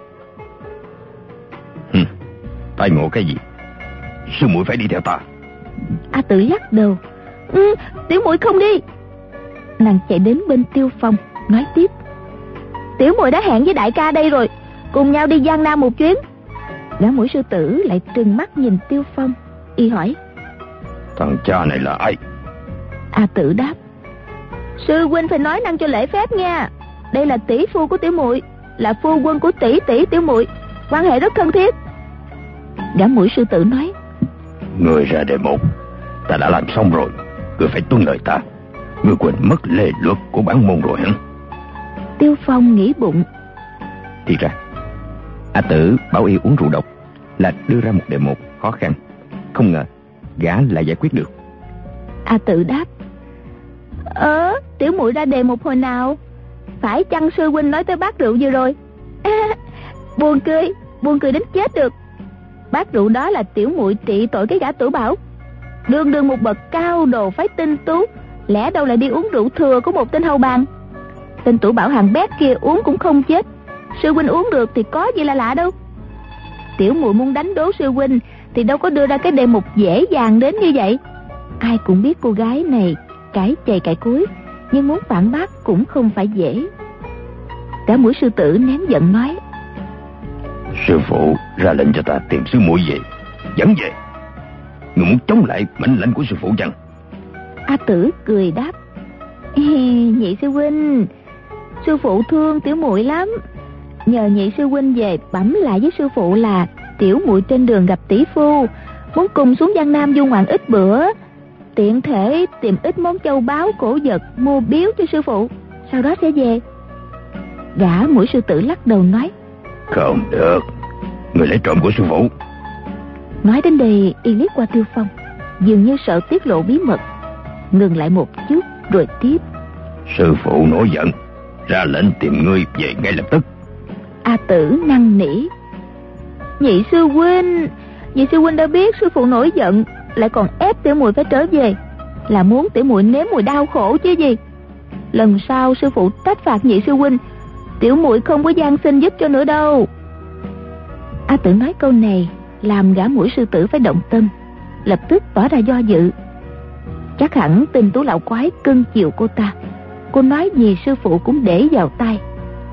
tái ngộ cái gì? Sư muội phải đi theo ta. A Tử lắc đầu, tiểu muội không đi. Nàng chạy đến bên Tiêu Phong nói tiếp, tiểu muội đã hẹn với đại ca đây rồi, cùng nhau đi Giang Nam một chuyến. Gã Mũi Sư Tử lại trừng mắt nhìn Tiêu Phong, y hỏi, thằng cha này là ai? A Tử đáp, sư huynh phải nói năng cho lễ phép nha, đây là tỷ phu của tiểu muội, là phu quân của tỷ tỷ tiểu muội, quan hệ rất thân thiết. Gã Mũi Sư Tử nói, người ra đề một, ta đã làm xong rồi, ngươi phải tuân lời ta. Ngươi quên mất lề luật của bản môn rồi hả? Tiêu Phong nghĩ bụng, thì ra A Tử bảo y uống rượu độc là đưa ra một đề mục khó khăn, không ngờ gã lại giải quyết được. A Tử đáp, tiểu muội ra đề mục hồi nào? Phải chăng sư huynh nói tới bát rượu vừa rồi? Buồn cười đến chết được. Bát rượu đó là tiểu muội trị tội cái gã Tử Bảo, đường một bậc cao đồ phái tinh tú, lẽ đâu lại đi uống rượu thừa của một tên hầu bàn. Tên Tử Bảo hàng bét kia uống cũng không chết, sư huynh uống được thì có gì là lạ đâu. Tiểu muội muốn đánh đố sư huynh thì đâu có đưa ra cái đề mục dễ dàng đến như vậy. Ai cũng biết cô gái này cái chày cãi cúi, nhưng muốn phản bác cũng không phải dễ. Gã Mũi Sư Tử nén giận nói, sư phụ ra lệnh cho ta tìm sư muội về, dẫn về. Ngươi muốn chống lại mệnh lệnh của sư phụ chăng? A Tử cười đáp, nhị sư huynh, sư phụ thương tiểu muội lắm, nhờ nhị sư huynh về bẩm lại với sư phụ là tiểu muội trên đường gặp tỷ phu, muốn cùng xuống Giang Nam du ngoạn ít bữa, tiện thể tìm ít món châu báu cổ vật mua biếu cho sư phụ, sau đó sẽ về. Gã Mũi Sư Tử lắc đầu nói, không được, người lấy trộm của sư phụ. Nói đến đây y liếc qua Tiêu Phong, dường như sợ tiết lộ bí mật, ngừng lại một chút rồi tiếp, sư phụ nổi giận, ra lệnh tìm ngươi về ngay lập tức. A Tử năn nỉ, nhị sư huynh đã biết sư phụ nổi giận, lại còn ép tiểu muội phải trở về, là muốn tiểu muội nếm mùi đau khổ chứ gì. Lần sau sư phụ trách phạt nhị sư huynh, tiểu muội không có gian xin giúp cho nữa đâu. A Tử nói câu này làm gã Mũi Sư Tử phải động tâm, lập tức tỏ ra do dự. Chắc hẳn tên Tú lão quái cưng chiều cô ta, cô nói gì sư phụ cũng để vào tai.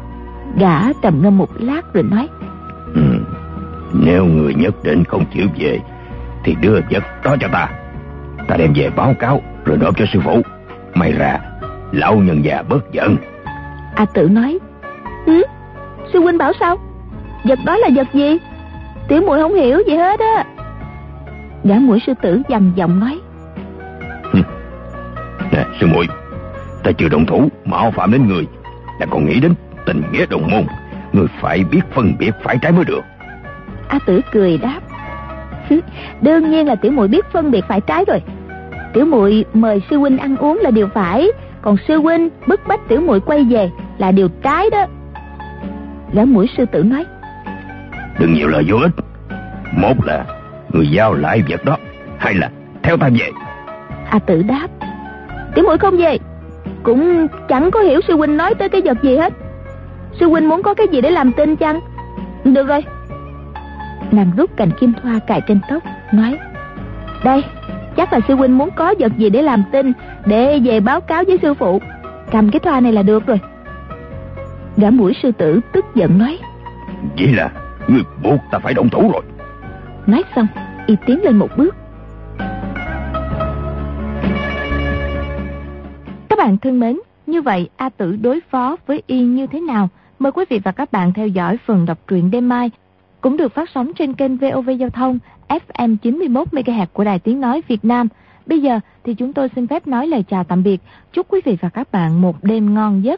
Gã trầm ngâm một lát rồi nói: Nếu người nhất định không chịu về thì đưa vật đó cho ta. Ta đem về báo cáo rồi nộp cho sư phụ. May ra lão nhân già bớt giận. A Tử nói: Sư huynh bảo sao? Vật đó là vật gì? Tiểu muội không hiểu gì hết á. Gã Muội Sư Tử dằn giọng nói: Nè sư muội, ta chưa động thủ mạo phạm đến người, là còn nghĩ đến tình nghĩa đồng môn. Người phải biết phân biệt phải trái mới được. A Tử cười đáp: Đương nhiên là tiểu muội biết phân biệt phải trái rồi. Tiểu muội mời sư huynh ăn uống là điều phải, còn sư huynh bức bách tiểu muội quay về là điều trái đó. Gã Muội Sư Tử nói: Đừng nhiều lời vô ích. Một là người giao lại vật đó, hay là theo ta về. A Tử đáp: Tiểu muội không về. Cũng chẳng có hiểu sư huynh nói tới cái vật gì hết. Sư huynh muốn có cái gì để làm tin chăng? Được rồi. Nàng rút cành kim thoa cài trên tóc, nói: Đây, chắc là sư huynh muốn có vật gì để làm tin, để về báo cáo với sư phụ. Cầm cái thoa này là được rồi. Gã Muội Sư Tử tức giận nói: Vậy là người buộc ta phải động thủ rồi. Nói xong y tiến lên một bước. Các bạn thân mến, như vậy A Tử đối phó với y như thế nào? Mời quý vị và các bạn theo dõi phần đọc truyện đêm mai, cũng được phát sóng trên kênh VOV Giao thông FM 91 MHz của Đài Tiếng nói Việt Nam. Bây giờ thì chúng tôi xin phép nói lời chào tạm biệt. Chúc quý vị và các bạn một đêm ngon giấc.